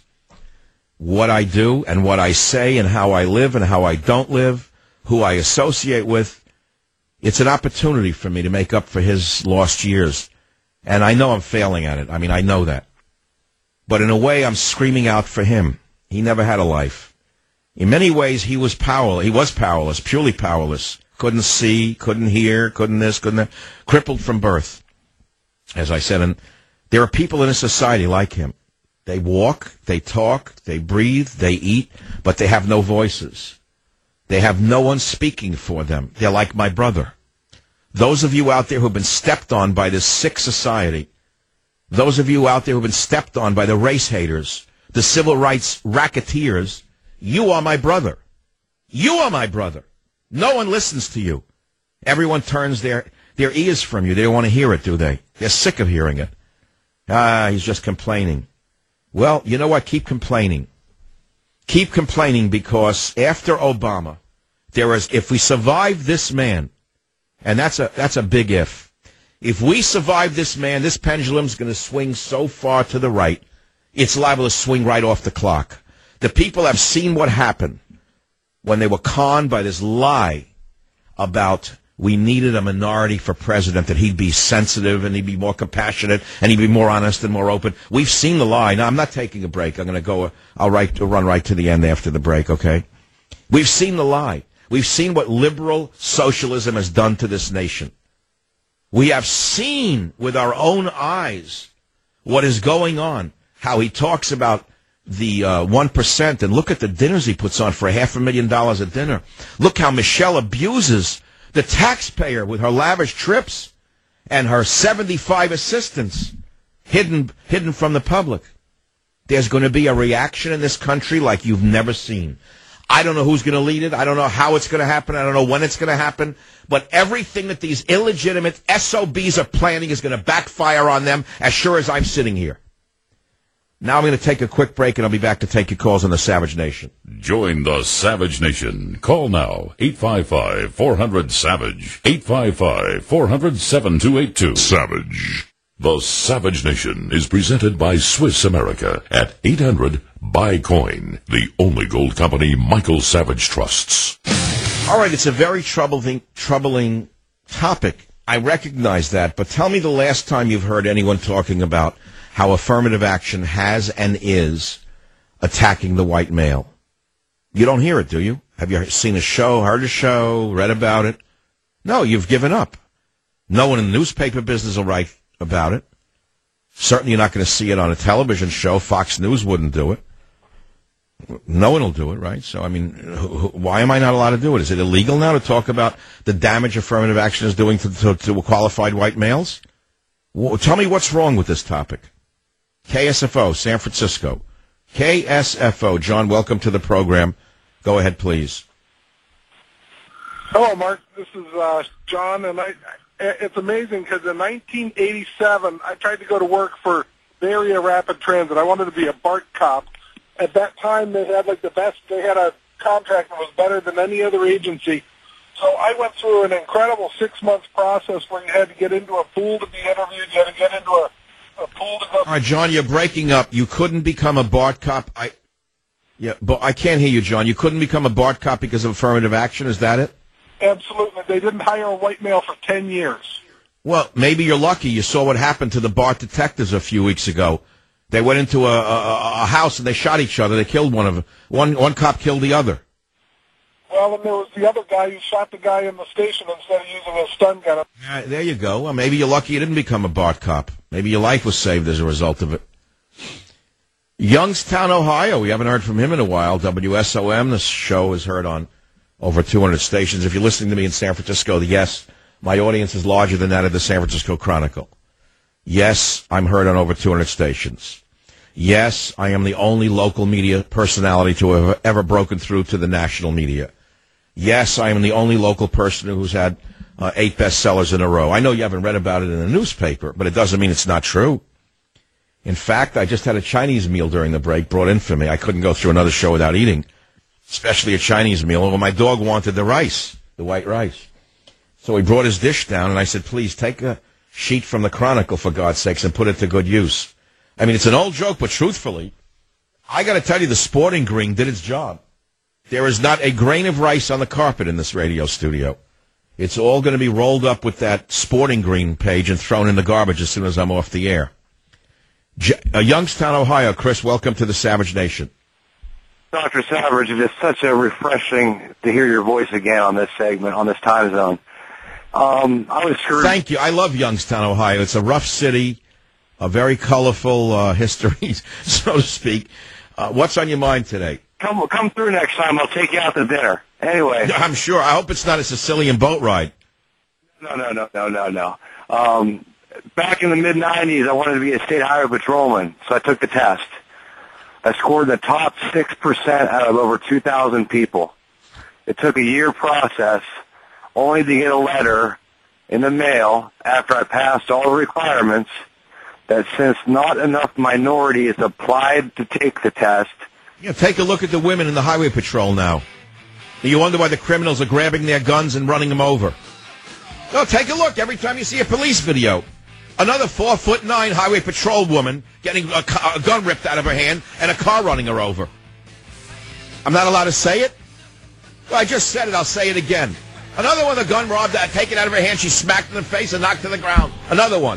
[SPEAKER 6] what I do and what I say and how I live and how I don't live, who I associate with. It's an opportunity for me to make up for his lost years. And I know I'm failing at it. I mean, I know that. But in a way, I'm screaming out for him. He never had a life. In many ways, he was powerless. He was powerless, purely powerless. Couldn't see, couldn't hear, couldn't this, couldn't that. Crippled from birth, as I said. And there are people in a society like him. They walk, they talk, they breathe, they eat, but they have no voices. They have no one speaking for them. They're like my brother. Those of you out there who've been stepped on by this sick society, those of you out there who've been stepped on by the race haters, the civil rights racketeers, you are my brother. You are my brother. No one listens to you. Everyone turns their ears from you. They don't want to hear it, do they? They're sick of hearing it. He's just complaining. Well, you know what? Keep complaining. Keep complaining, because after Obama, if we survive this man, and that's a big if. If we survive this man, this pendulum's going to swing so far to the right, it's liable to swing right off the clock. The people have seen what happened when they were conned by this lie about we needed a minority for president, that he'd be sensitive and he'd be more compassionate and he'd be more honest and more open. We've seen the lie. Now, I'm not taking a break. I'm going to run right to the end after the break, okay? We've seen the lie. We've seen what liberal socialism has done to this nation. We have seen with our own eyes what is going on, how he talks about the 1%, and look at the dinners he puts on for $500,000 a dinner. Look how Michelle abuses the taxpayer with her lavish trips and her 75 assistants hidden from the public. There's going to be a reaction in this country like you've never seen. I don't know who's going to lead it. I don't know how it's going to happen. I don't know when it's going to happen. But everything that these illegitimate SOBs are planning is going to backfire on them as sure as I'm sitting here. Now I'm going to take a quick break, and I'll be back to take your calls on the Savage Nation.
[SPEAKER 1] Join the Savage Nation. Call now, 855-400-SAVAGE, 855-400-7282. Savage. The Savage Nation is presented by Swiss America at 800-BUY-COIN, the only gold company Michael Savage trusts.
[SPEAKER 6] All right, it's a very troubling topic. I recognize that, but tell me the last time you've heard anyone talking about how affirmative action has and is attacking the white male. You don't hear it, do you? Have you seen a show, heard a show, read about it? No, you've given up. No one in the newspaper business will write about it. Certainly you're not going to see it on a television show. Fox News wouldn't do it. No one will do it, right? So, I mean, why am I not allowed to do it? Is it illegal now to talk about the damage affirmative action is doing to qualified white males? Well, tell me what's wrong with this topic. KSFO, San Francisco. KSFO. John, welcome to the program. Go ahead, please.
[SPEAKER 17] Hello, Mark. This is John, and it's amazing because in 1987, I tried to go to work for Bay Area Rapid Transit. I wanted to be a BART cop. At that time, they had they had a contract that was better than any other agency. So I went through an incredible 6-month process where you had to get into a pool to be interviewed, you had to get into a pool to go.
[SPEAKER 6] All right, John, you're breaking up. You couldn't become a BART cop. But I can't hear you, John. You couldn't become a BART cop because of affirmative action. Is that it?
[SPEAKER 17] Absolutely. They didn't hire a white male for 10 years.
[SPEAKER 6] Well, maybe you're lucky. You saw what happened to the BART detectives a few weeks ago. They went into a house and they shot each other. They killed one of them. One cop killed the other.
[SPEAKER 17] Well, and there was the other guy who shot the guy in the station instead of using a stun gun.
[SPEAKER 6] There you go. Well, maybe you're lucky you didn't become a BART cop. Maybe your life was saved as a result of it. Youngstown, Ohio. We haven't heard from him in a while. WSOM. This show is heard on over 200 stations. If you're listening to me in San Francisco, yes, my audience is larger than that of the San Francisco Chronicle. Yes, I'm heard on over 200 stations. Yes, I am the only local media personality to have ever broken through to the national media. Yes, I am the only local person who's had 8 bestsellers in a row. I know you haven't read about it in a newspaper, but it doesn't mean it's not true. In fact, I just had a Chinese meal during the break brought in for me. I couldn't go through another show without eating, especially a Chinese meal. Well, my dog wanted the rice, the white rice. So he brought his dish down, and I said, please, take a sheet from the Chronicle, for God's sakes, and put it to good use. I mean, it's an old joke, but truthfully, I got to tell you, the Sporting Green did its job. There is not a grain of rice on the carpet in this radio studio. It's all going to be rolled up with that Sporting Green page and thrown in the garbage as soon as I'm off the air. Youngstown, Ohio. Chris, welcome to the Savage Nation.
[SPEAKER 15] Dr. Savage, it is such a refreshing to hear your voice again on this segment, on this time zone.
[SPEAKER 6] Thank you. I love Youngstown, Ohio. It's a rough city, a very colorful history, so to speak. What's on your mind today?
[SPEAKER 15] Come through next time. I'll take you out to dinner. Anyway.
[SPEAKER 6] I'm sure. I hope it's not a Sicilian boat ride.
[SPEAKER 15] No. Back in the mid-'90s, I wanted to be a state highway patrolman, so I took the test. I scored the top 6% out of over 2,000 people. It took a year process, only to get a letter in the mail after I passed all the requirements that since not enough minorities applied to take the test.
[SPEAKER 6] Yeah, take a look at the women in the highway patrol now. You wonder why the criminals are grabbing their guns and running them over. No, take a look every time you see a police video. Another 4'9" highway patrol woman getting a gun ripped out of her hand and a car running her over. I'm not allowed to say it? Well, I just said it. I'll say it again. Another one, the gun robbed, taken out of her hand. She smacked in the face and knocked to the ground. Another one.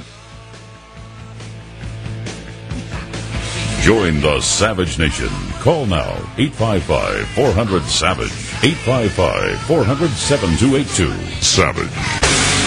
[SPEAKER 1] Join the Savage Nation. Call now, 855-400-SAVAGE, 855-400-7282. Savage.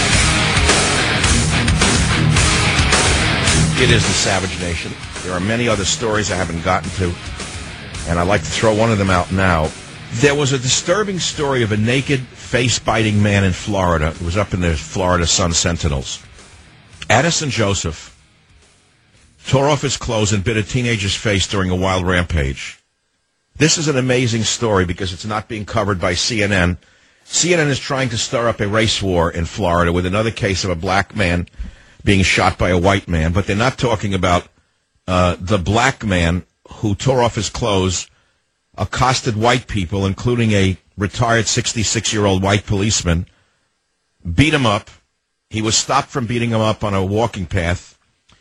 [SPEAKER 6] It is the Savage Nation. There are many other stories I haven't gotten to, and I'd like to throw one of them out now. There was a disturbing story of a naked, face-biting man in Florida. It was up in the Florida Sun-Sentinels. Addison Joseph tore off his clothes and bit a teenager's face during a wild rampage. This is an amazing story because it's not being covered by CNN. CNN is trying to stir up a race war in Florida with another case of a black man being shot by a white man, but they're not talking about the black man who tore off his clothes, accosted white people, including a retired 66-year-old white policeman, beat him up. He was stopped from beating him up on a walking path,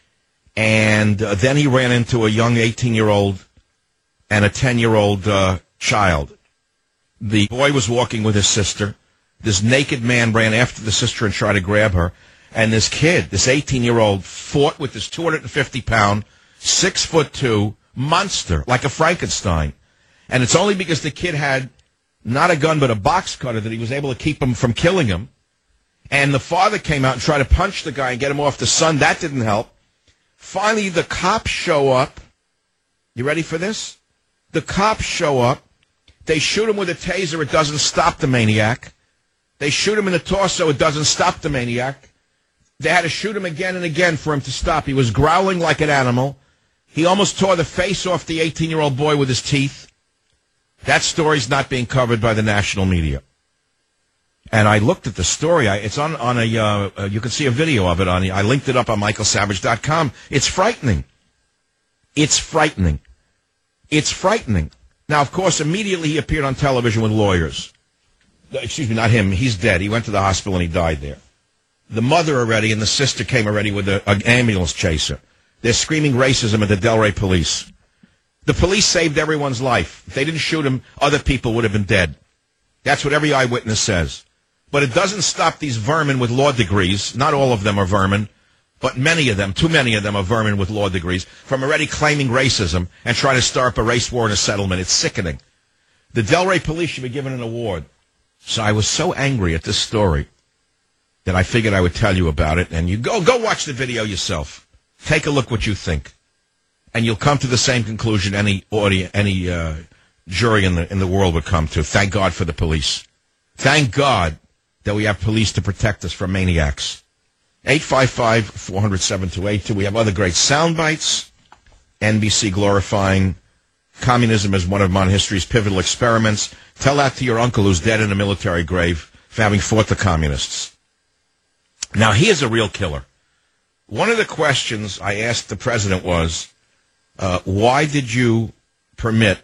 [SPEAKER 6] and then he ran into a young 18-year-old and a 10-year-old child. The boy was walking with his sister. This naked man ran after the sister and tried to grab her. And this kid, this 18-year-old, fought with this 250-pound, 6'2" monster, like a Frankenstein. And it's only because the kid had not a gun but a box cutter that he was able to keep him from killing him. And the father came out and tried to punch the guy and get him off the son. That didn't help. Finally, the cops show up. You ready for this? The cops show up. They shoot him with a taser. It doesn't stop the maniac. They shoot him in the torso. It doesn't stop the maniac. They had to shoot him again and again for him to stop. He was growling like an animal. He almost tore the face off the 18-year-old boy with his teeth. That story's not being covered by the national media. And I looked at the story. It's on a you can see a video of it on. I linked it up on michaelsavage.com. It's frightening. It's frightening. It's frightening. Now, of course, immediately he appeared on television with lawyers. Excuse me, not him. He's dead. He went to the hospital and he died there. The mother already and the sister came already with an ambulance chaser. They're screaming racism at the Delray police. The police saved everyone's life. If they didn't shoot him, other people would have been dead. That's what every eyewitness says. But it doesn't stop these vermin with law degrees. Not all of them are vermin, but many of them, too many of them are vermin with law degrees, from already claiming racism and trying to start up a race war and a settlement. It's sickening. The Delray police should be given an award. So I was so angry at this story that I figured I would tell you about it, and you go watch the video yourself. Take a look what you think. and you'll come to the same conclusion any jury in the world would come to. Thank God for the police. Thank God that we have police to protect us from maniacs. 855-400-7282. We have other great sound bites. NBC glorifying communism as one of modern history's pivotal experiments. Tell that to your uncle who's dead in a military grave for having fought the communists. Now, he is a real killer. One of the questions I asked the president was, why did you permit,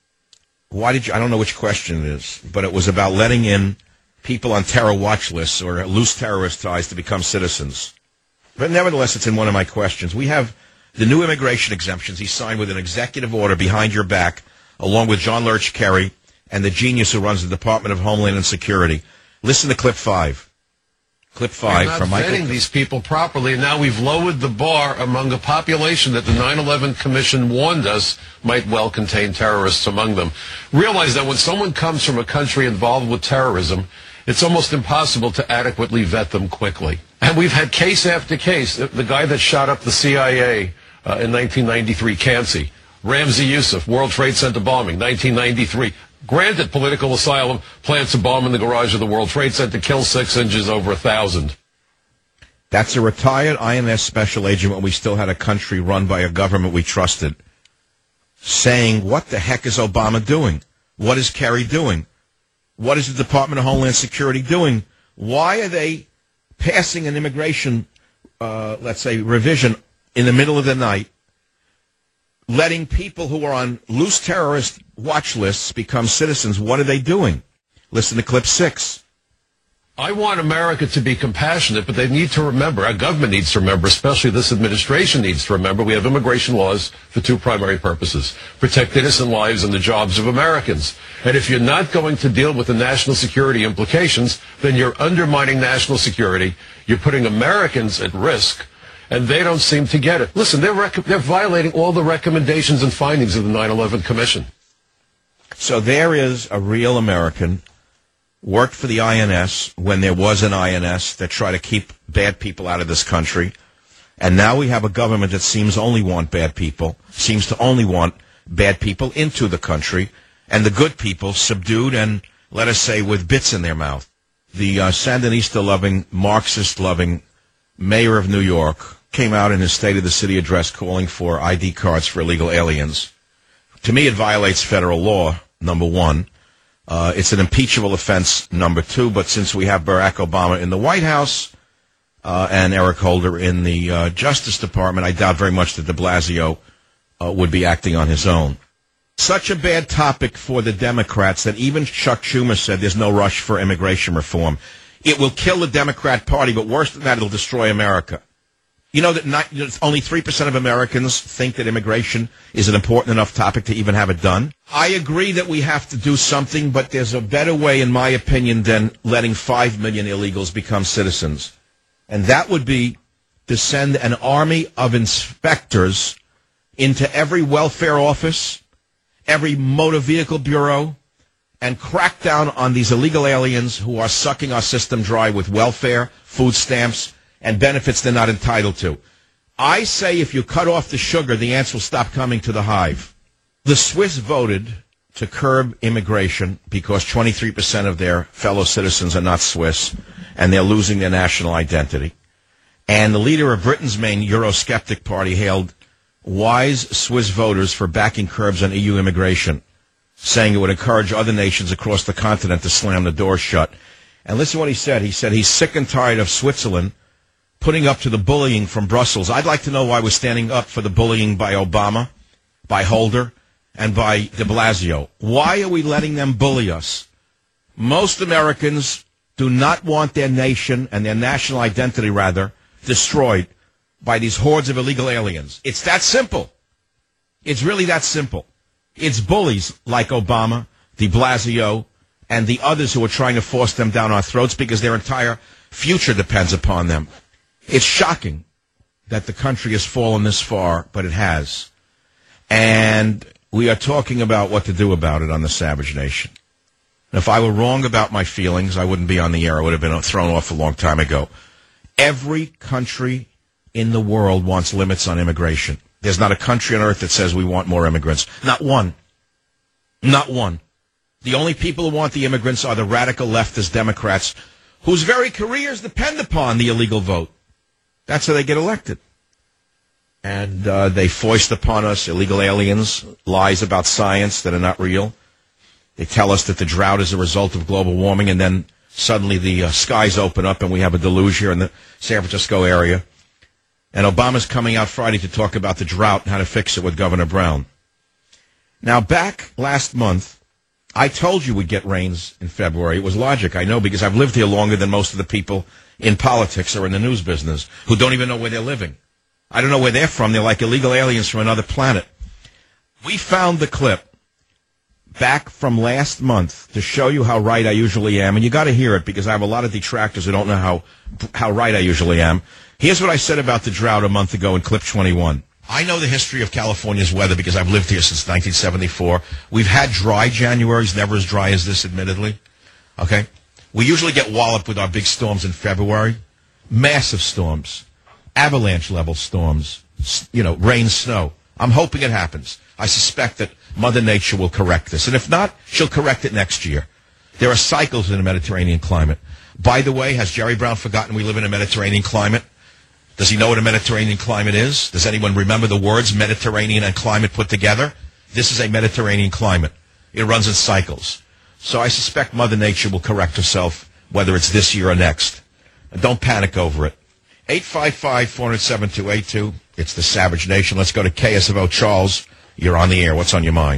[SPEAKER 6] I don't know which question it is, but it was about letting in people on terror watch lists or loose terrorist ties to become citizens. But nevertheless, it's in one of my questions. We have the new immigration exemptions he signed with an executive order behind your back, along with John Lurch Kerry and the genius who runs the Department of Homeland Security. Listen to clip 5. Clip 5 from Michael.
[SPEAKER 18] We're not vetting these people properly, and now we've lowered the bar among a population that the 9/11 Commission warned us might well contain terrorists among them. Realize that when someone comes from a country involved with terrorism, it's almost impossible to adequately vet them quickly. And we've had case after case. The guy that shot up the CIA in 1993, Cansey. Ramzi Youssef, World Trade Center bombing, 1993. Granted political asylum, plants a bomb in the garage of the World Trade Center, kills 6, injures over 1,000.
[SPEAKER 6] That's a retired INS special agent when we still had a country run by a government we trusted, saying, what the heck is Obama doing? What is Kerry doing? What is the Department of Homeland Security doing? Why are they passing an immigration, let's say, revision in the middle of the night, letting people who are on loose terrorist watch lists become citizens? What are they doing? Listen to clip 6.
[SPEAKER 18] I want America to be compassionate, but they need to remember, our government needs to remember, especially this administration needs to remember, we have immigration laws for 2 primary purposes: protect innocent lives and the jobs of Americans. And if you're not going to deal with the national security implications, then you're undermining national security, you're putting Americans at risk, and they don't seem to get it. Listen, they're violating all the recommendations and findings of the 9/11 Commission.
[SPEAKER 6] So there is a real American, worked for the INS when there was an INS that tried to keep bad people out of this country. And now we have a government that seems to only want bad people into the country, and the good people subdued and, let us say, with bits in their mouth. The Sandinista-loving, Marxist-loving mayor of New York came out in his State of the City address calling for ID cards for illegal aliens. To me, it violates federal law, number one. It's an impeachable offense, number 2, but since we have Barack Obama in the White House and Eric Holder in the Justice Department, I doubt very much that de Blasio would be acting on his own. Such a bad topic for the Democrats that even Chuck Schumer said there's no rush for immigration reform. It will kill the Democrat Party, but worse than that, it'll destroy America. You know that only 3% of Americans think that immigration is an important enough topic to even have it done. I agree that we have to do something, but there's a better way, in my opinion, than letting 5 million illegals become citizens. And that would be to send an army of inspectors into every welfare office, every motor vehicle bureau, and crack down on these illegal aliens who are sucking our system dry with welfare, food stamps, and benefits they're not entitled to. I say if you cut off the sugar, the ants will stop coming to the hive. The Swiss voted to curb immigration because 23% of their fellow citizens are not Swiss, and they're losing their national identity. And the leader of Britain's main Eurosceptic party hailed wise Swiss voters for backing curbs on EU immigration, saying it would encourage other nations across the continent to slam the doors shut. And listen to what he said. He said he's sick and tired of Switzerland putting up to the bullying from Brussels. I'd like to know why we're standing up for the bullying by Obama, by Holder, and by de Blasio. Why are we letting them bully us? Most Americans do not want their nation, and their national identity, rather, destroyed by these hordes of illegal aliens. It's that simple. It's really that simple. It's bullies like Obama, de Blasio, and the others who are trying to force them down our throats because their entire future depends upon them. It's shocking that the country has fallen this far, but it has. And we are talking about what to do about it on the Savage Nation. And if I were wrong about my feelings, I wouldn't be on the air. I would have been thrown off a long time ago. Every country in the world wants limits on immigration. There's not a country on earth that says we want more immigrants. Not one. Not one. The only people who want the immigrants are the radical leftist Democrats whose very careers depend upon the illegal vote. That's how they get elected. And they foist upon us illegal aliens, lies about science that are not real. They tell us that the drought is a result of global warming, and then suddenly the skies open up and we have a deluge here in the San Francisco area. And Obama's coming out Friday to talk about the drought and how to fix it with Governor Brown. Now, back last month, I told you we'd get rains in February. It was logic, I know, because I've lived here longer than most of the people in politics or in the news business who don't even know where they're living. I don't know where they're from. They're like illegal aliens from another planet. We found the clip back from last month to show you how right I usually am, and you got to hear it because I have a lot of detractors who don't know how right I usually am. Here's what I said about the drought a month ago in clip 21. I know the history of California's weather because I've lived here since 1974. We've had dry Januaries, never as dry as this, admittedly. Okay? We usually get walloped with our big storms in February. Massive storms. Avalanche-level storms. Rain, snow. I'm hoping it happens. I suspect that Mother Nature will correct this. And if not, she'll correct it next year. There are cycles in the Mediterranean climate. By the way, has Jerry Brown forgotten we live in a Mediterranean climate? Does he know what a Mediterranean climate is? Does anyone remember the words Mediterranean and climate put together? This is a Mediterranean climate. It runs in cycles. So I suspect Mother Nature will correct herself, whether it's this year or next. And don't panic over it. 855-407-282. It's the Savage Nation. Let's go to KSFO. Charles, you're on the air. What's on your mind?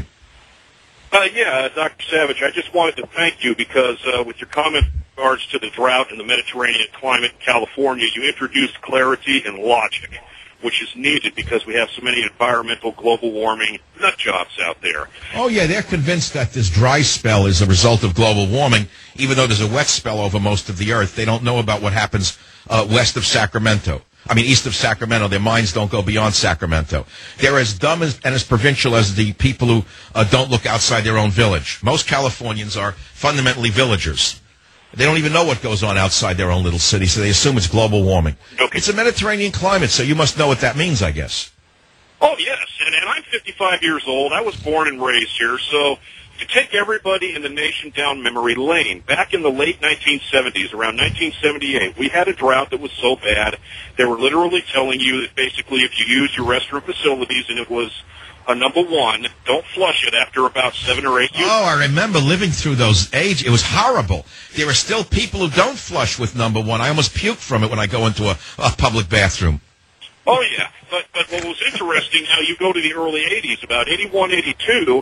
[SPEAKER 19] Dr. Savage, I just wanted to thank you because with your comment in regards to the drought in the Mediterranean climate in California, you introduced clarity and logic, which is needed because we have so many environmental, global warming nut jobs out there.
[SPEAKER 6] Oh, yeah, they're convinced that this dry spell is a result of global warming, even though there's a wet spell over most of the earth. They don't know about what happens east of Sacramento. Their minds don't go beyond Sacramento. They're as dumb and as provincial as the people who don't look outside their own village. Most Californians are fundamentally villagers. They don't even know what goes on outside their own little city, so they assume it's global warming. Okay. It's a Mediterranean climate, so you must know what that means, I guess.
[SPEAKER 19] Oh, yes, and I'm 55 years old. I was born and raised here, so to take everybody in the nation down memory lane, back in the late 1970s, around 1978, we had a drought that was so bad, they were literally telling you that basically if you use your restroom facilities and it was a number one, don't flush it after about 7 or 8 years.
[SPEAKER 6] Oh, I remember living through those ages. It was horrible. There are still people who don't flush with number one. I almost puke from it when I go into a public bathroom.
[SPEAKER 19] Oh, yeah. But what was interesting, now you go to the early 80s, about 81, 82,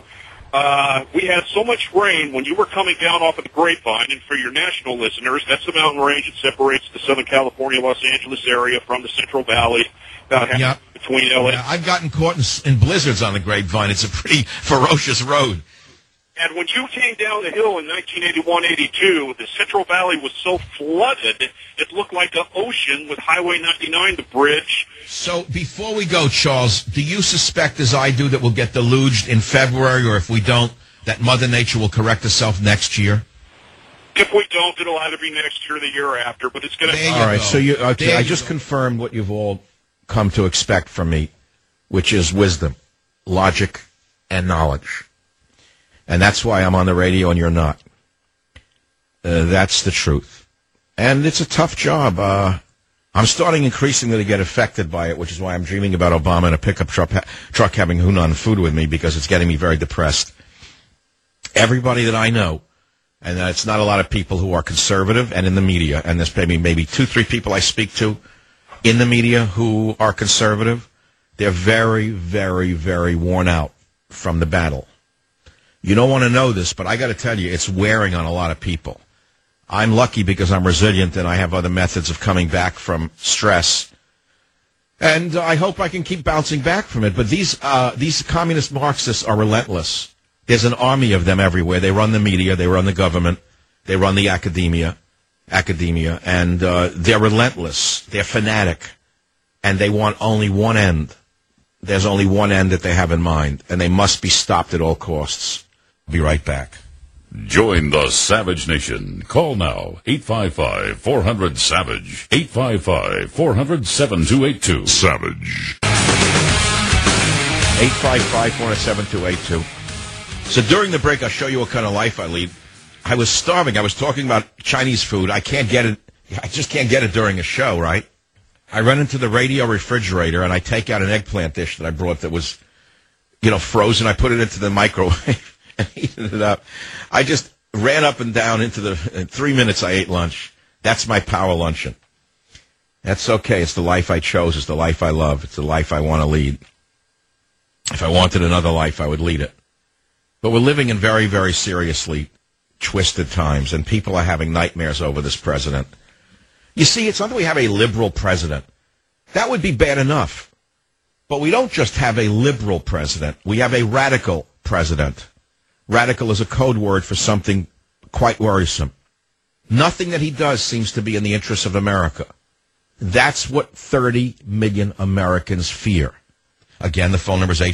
[SPEAKER 19] we had so much rain when you were coming down off of the Grapevine, and for your national listeners, that's the mountain range that separates the Southern California, Los Angeles area from the Central Valley, about half between L.A.
[SPEAKER 6] Yeah, I've gotten caught in blizzards on the Grapevine. It's a pretty ferocious road.
[SPEAKER 19] And when you came down the hill in 1981-82, the Central Valley was so flooded, it looked like an ocean with Highway 99, the bridge.
[SPEAKER 6] So before we go, Charles, do you suspect, as I do, that we'll get deluged in February, or if we don't, that Mother Nature will correct herself next year?
[SPEAKER 19] If we don't, it'll either be next year or the year after, but it's going to...
[SPEAKER 6] All right, so I just confirmed what you've all come to expect from me, which is wisdom, logic, and knowledge. And that's why I'm on the radio and you're not. That's the truth. And it's a tough job. I'm starting increasingly to get affected by it, which is why I'm dreaming about Obama in a pickup truck having Hunan food with me, because it's getting me very depressed. Everybody that I know, and it's not a lot of people who are conservative and in the media, and there's maybe 2-3 people I speak to in the media who are conservative, they're very, very, very worn out from the battle. You don't want to know this, but I got to tell you, it's wearing on a lot of people. I'm lucky because I'm resilient and I have other methods of coming back from stress. And I hope I can keep bouncing back from it. But these communist Marxists are relentless. There's an army of them everywhere. They run the media, they run the government, they run the academia, and they're relentless. They're fanatic, and they want only one end. There's only one end that they have in mind, and they must be stopped at all costs. Be right back.
[SPEAKER 1] Join the Savage Nation. Call now, 855-400-SAVAGE, 855-400-7282. Savage.
[SPEAKER 6] 855-407-282. So during the break, I'll show you what kind of life I lead. I was starving. I was talking about Chinese food. I can't get it. I just can't get it during a show, right? I run into the radio refrigerator, and I take out an eggplant dish that I brought that was, frozen. I put it into the microwave and heated it up. I just ran up and down in 3 minutes I ate lunch. That's my power luncheon. That's okay. It's the life I chose. It's the life I love. It's the life I want to lead. If I wanted another life, I would lead it. But we're living in very, very seriously twisted times, and people are having nightmares over this president. You see, it's not that we have a liberal president. That would be bad enough. But we don't just have a liberal president. We have a radical president. Radical is a code word for something quite worrisome. Nothing that he does seems to be in the interests of America. That's what 30 million Americans fear. Again, the phone number is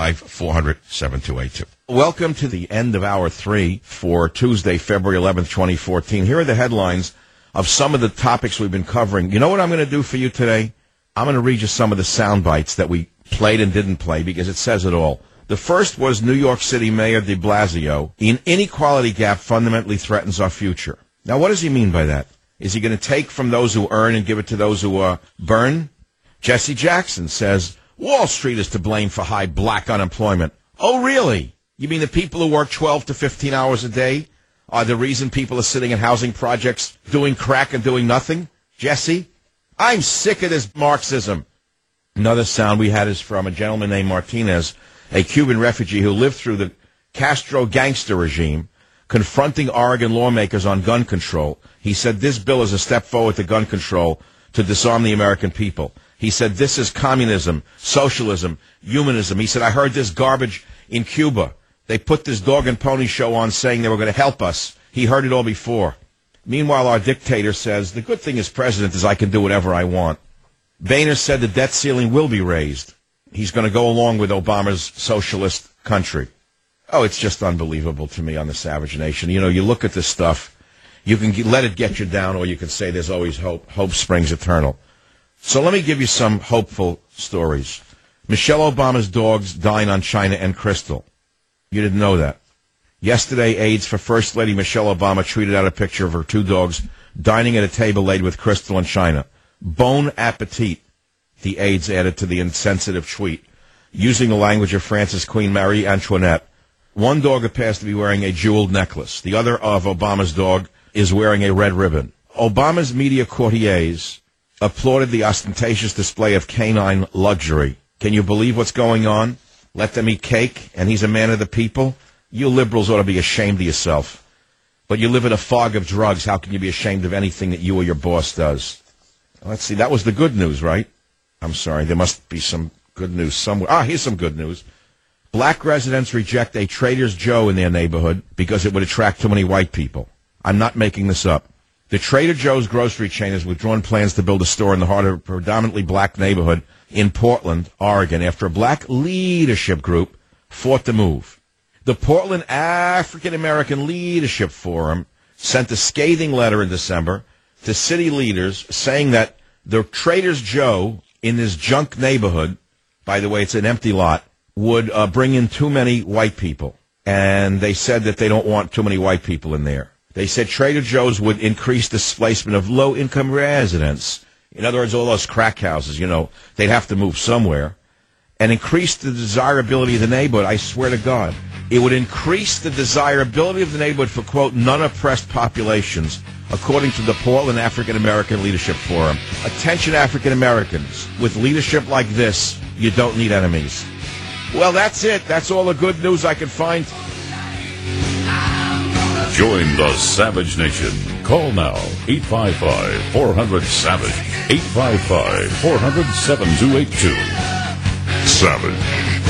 [SPEAKER 6] 855-400-7282. Welcome to the end of Hour 3 for Tuesday, February 11th, 2014. Here are the headlines of some of the topics we've been covering. You know what I'm going to do for you today? I'm going to read you some of the sound bites that we played and didn't play because it says it all. The first was New York City Mayor de Blasio. An inequality gap fundamentally threatens our future. Now, what does he mean by that? Is he going to take from those who earn and give it to those who burn? Jesse Jackson says, Wall Street is to blame for high black unemployment. Oh, really? You mean the people who work 12 to 15 hours a day are the reason people are sitting in housing projects doing crack and doing nothing? Jesse, I'm sick of this Marxism. Another sound we had is from a gentleman named Martinez, a Cuban refugee who lived through the Castro gangster regime, confronting Oregon lawmakers on gun control. He said this bill is a step forward to gun control to disarm the American people. He said this is communism, socialism, humanism. He said, I heard this garbage in Cuba. They put this dog and pony show on saying they were going to help us. He heard it all before. Meanwhile, our dictator says, the good thing as president is I can do whatever I want. Boehner said the debt ceiling will be raised. He's going to go along with Obama's socialist country. Oh, it's just unbelievable to me on the Savage Nation. You look at this stuff, you can let it get you down, or you can say there's always hope. Hope springs eternal. So let me give you some hopeful stories. Michelle Obama's dogs dine on China and Crystal. You didn't know that. Yesterday, aides for First Lady Michelle Obama tweeted out a picture of her two dogs dining at a table laid with Crystal and China. Bon appetit, the aides added to the insensitive tweet, using the language of France's Queen Marie Antoinette. One dog appears to be wearing a jeweled necklace. The other of Obama's dog is wearing a red ribbon. Obama's media courtiers applauded the ostentatious display of canine luxury. Can you believe what's going on? Let them eat cake, and he's a man of the people? You liberals ought to be ashamed of yourself. But you live in a fog of drugs. How can you be ashamed of anything that you or your boss does? Let's see. That was the good news, right? I'm sorry. There must be some good news somewhere. Here's some good news. Black residents reject a Trader Joe in their neighborhood because it would attract too many white people. I'm not making this up. The Trader Joe's grocery chain has withdrawn plans to build a store in the heart of a predominantly black neighborhood in Portland, Oregon, after a black leadership group fought the move. The Portland African American Leadership Forum sent a scathing letter in December to city leaders saying that the Trader Joe in this junk neighborhood, by the way, it's an empty lot, would bring in too many white people. And they said that they don't want too many white people in there. They said Trader Joe's would increase displacement of low-income residents. In other words, all those crack houses, they'd have to move somewhere. And increase the desirability of the neighborhood. I swear to God. It would increase the desirability of the neighborhood for, quote, non-oppressed populations, according to the Portland African American Leadership Forum. Attention, African Americans. With leadership like this, you don't need enemies. Well, that's it. That's all the good news I can find.
[SPEAKER 1] Join the Savage Nation. Call now, 855-400-SAVAGE, 855-400-7282. Savage.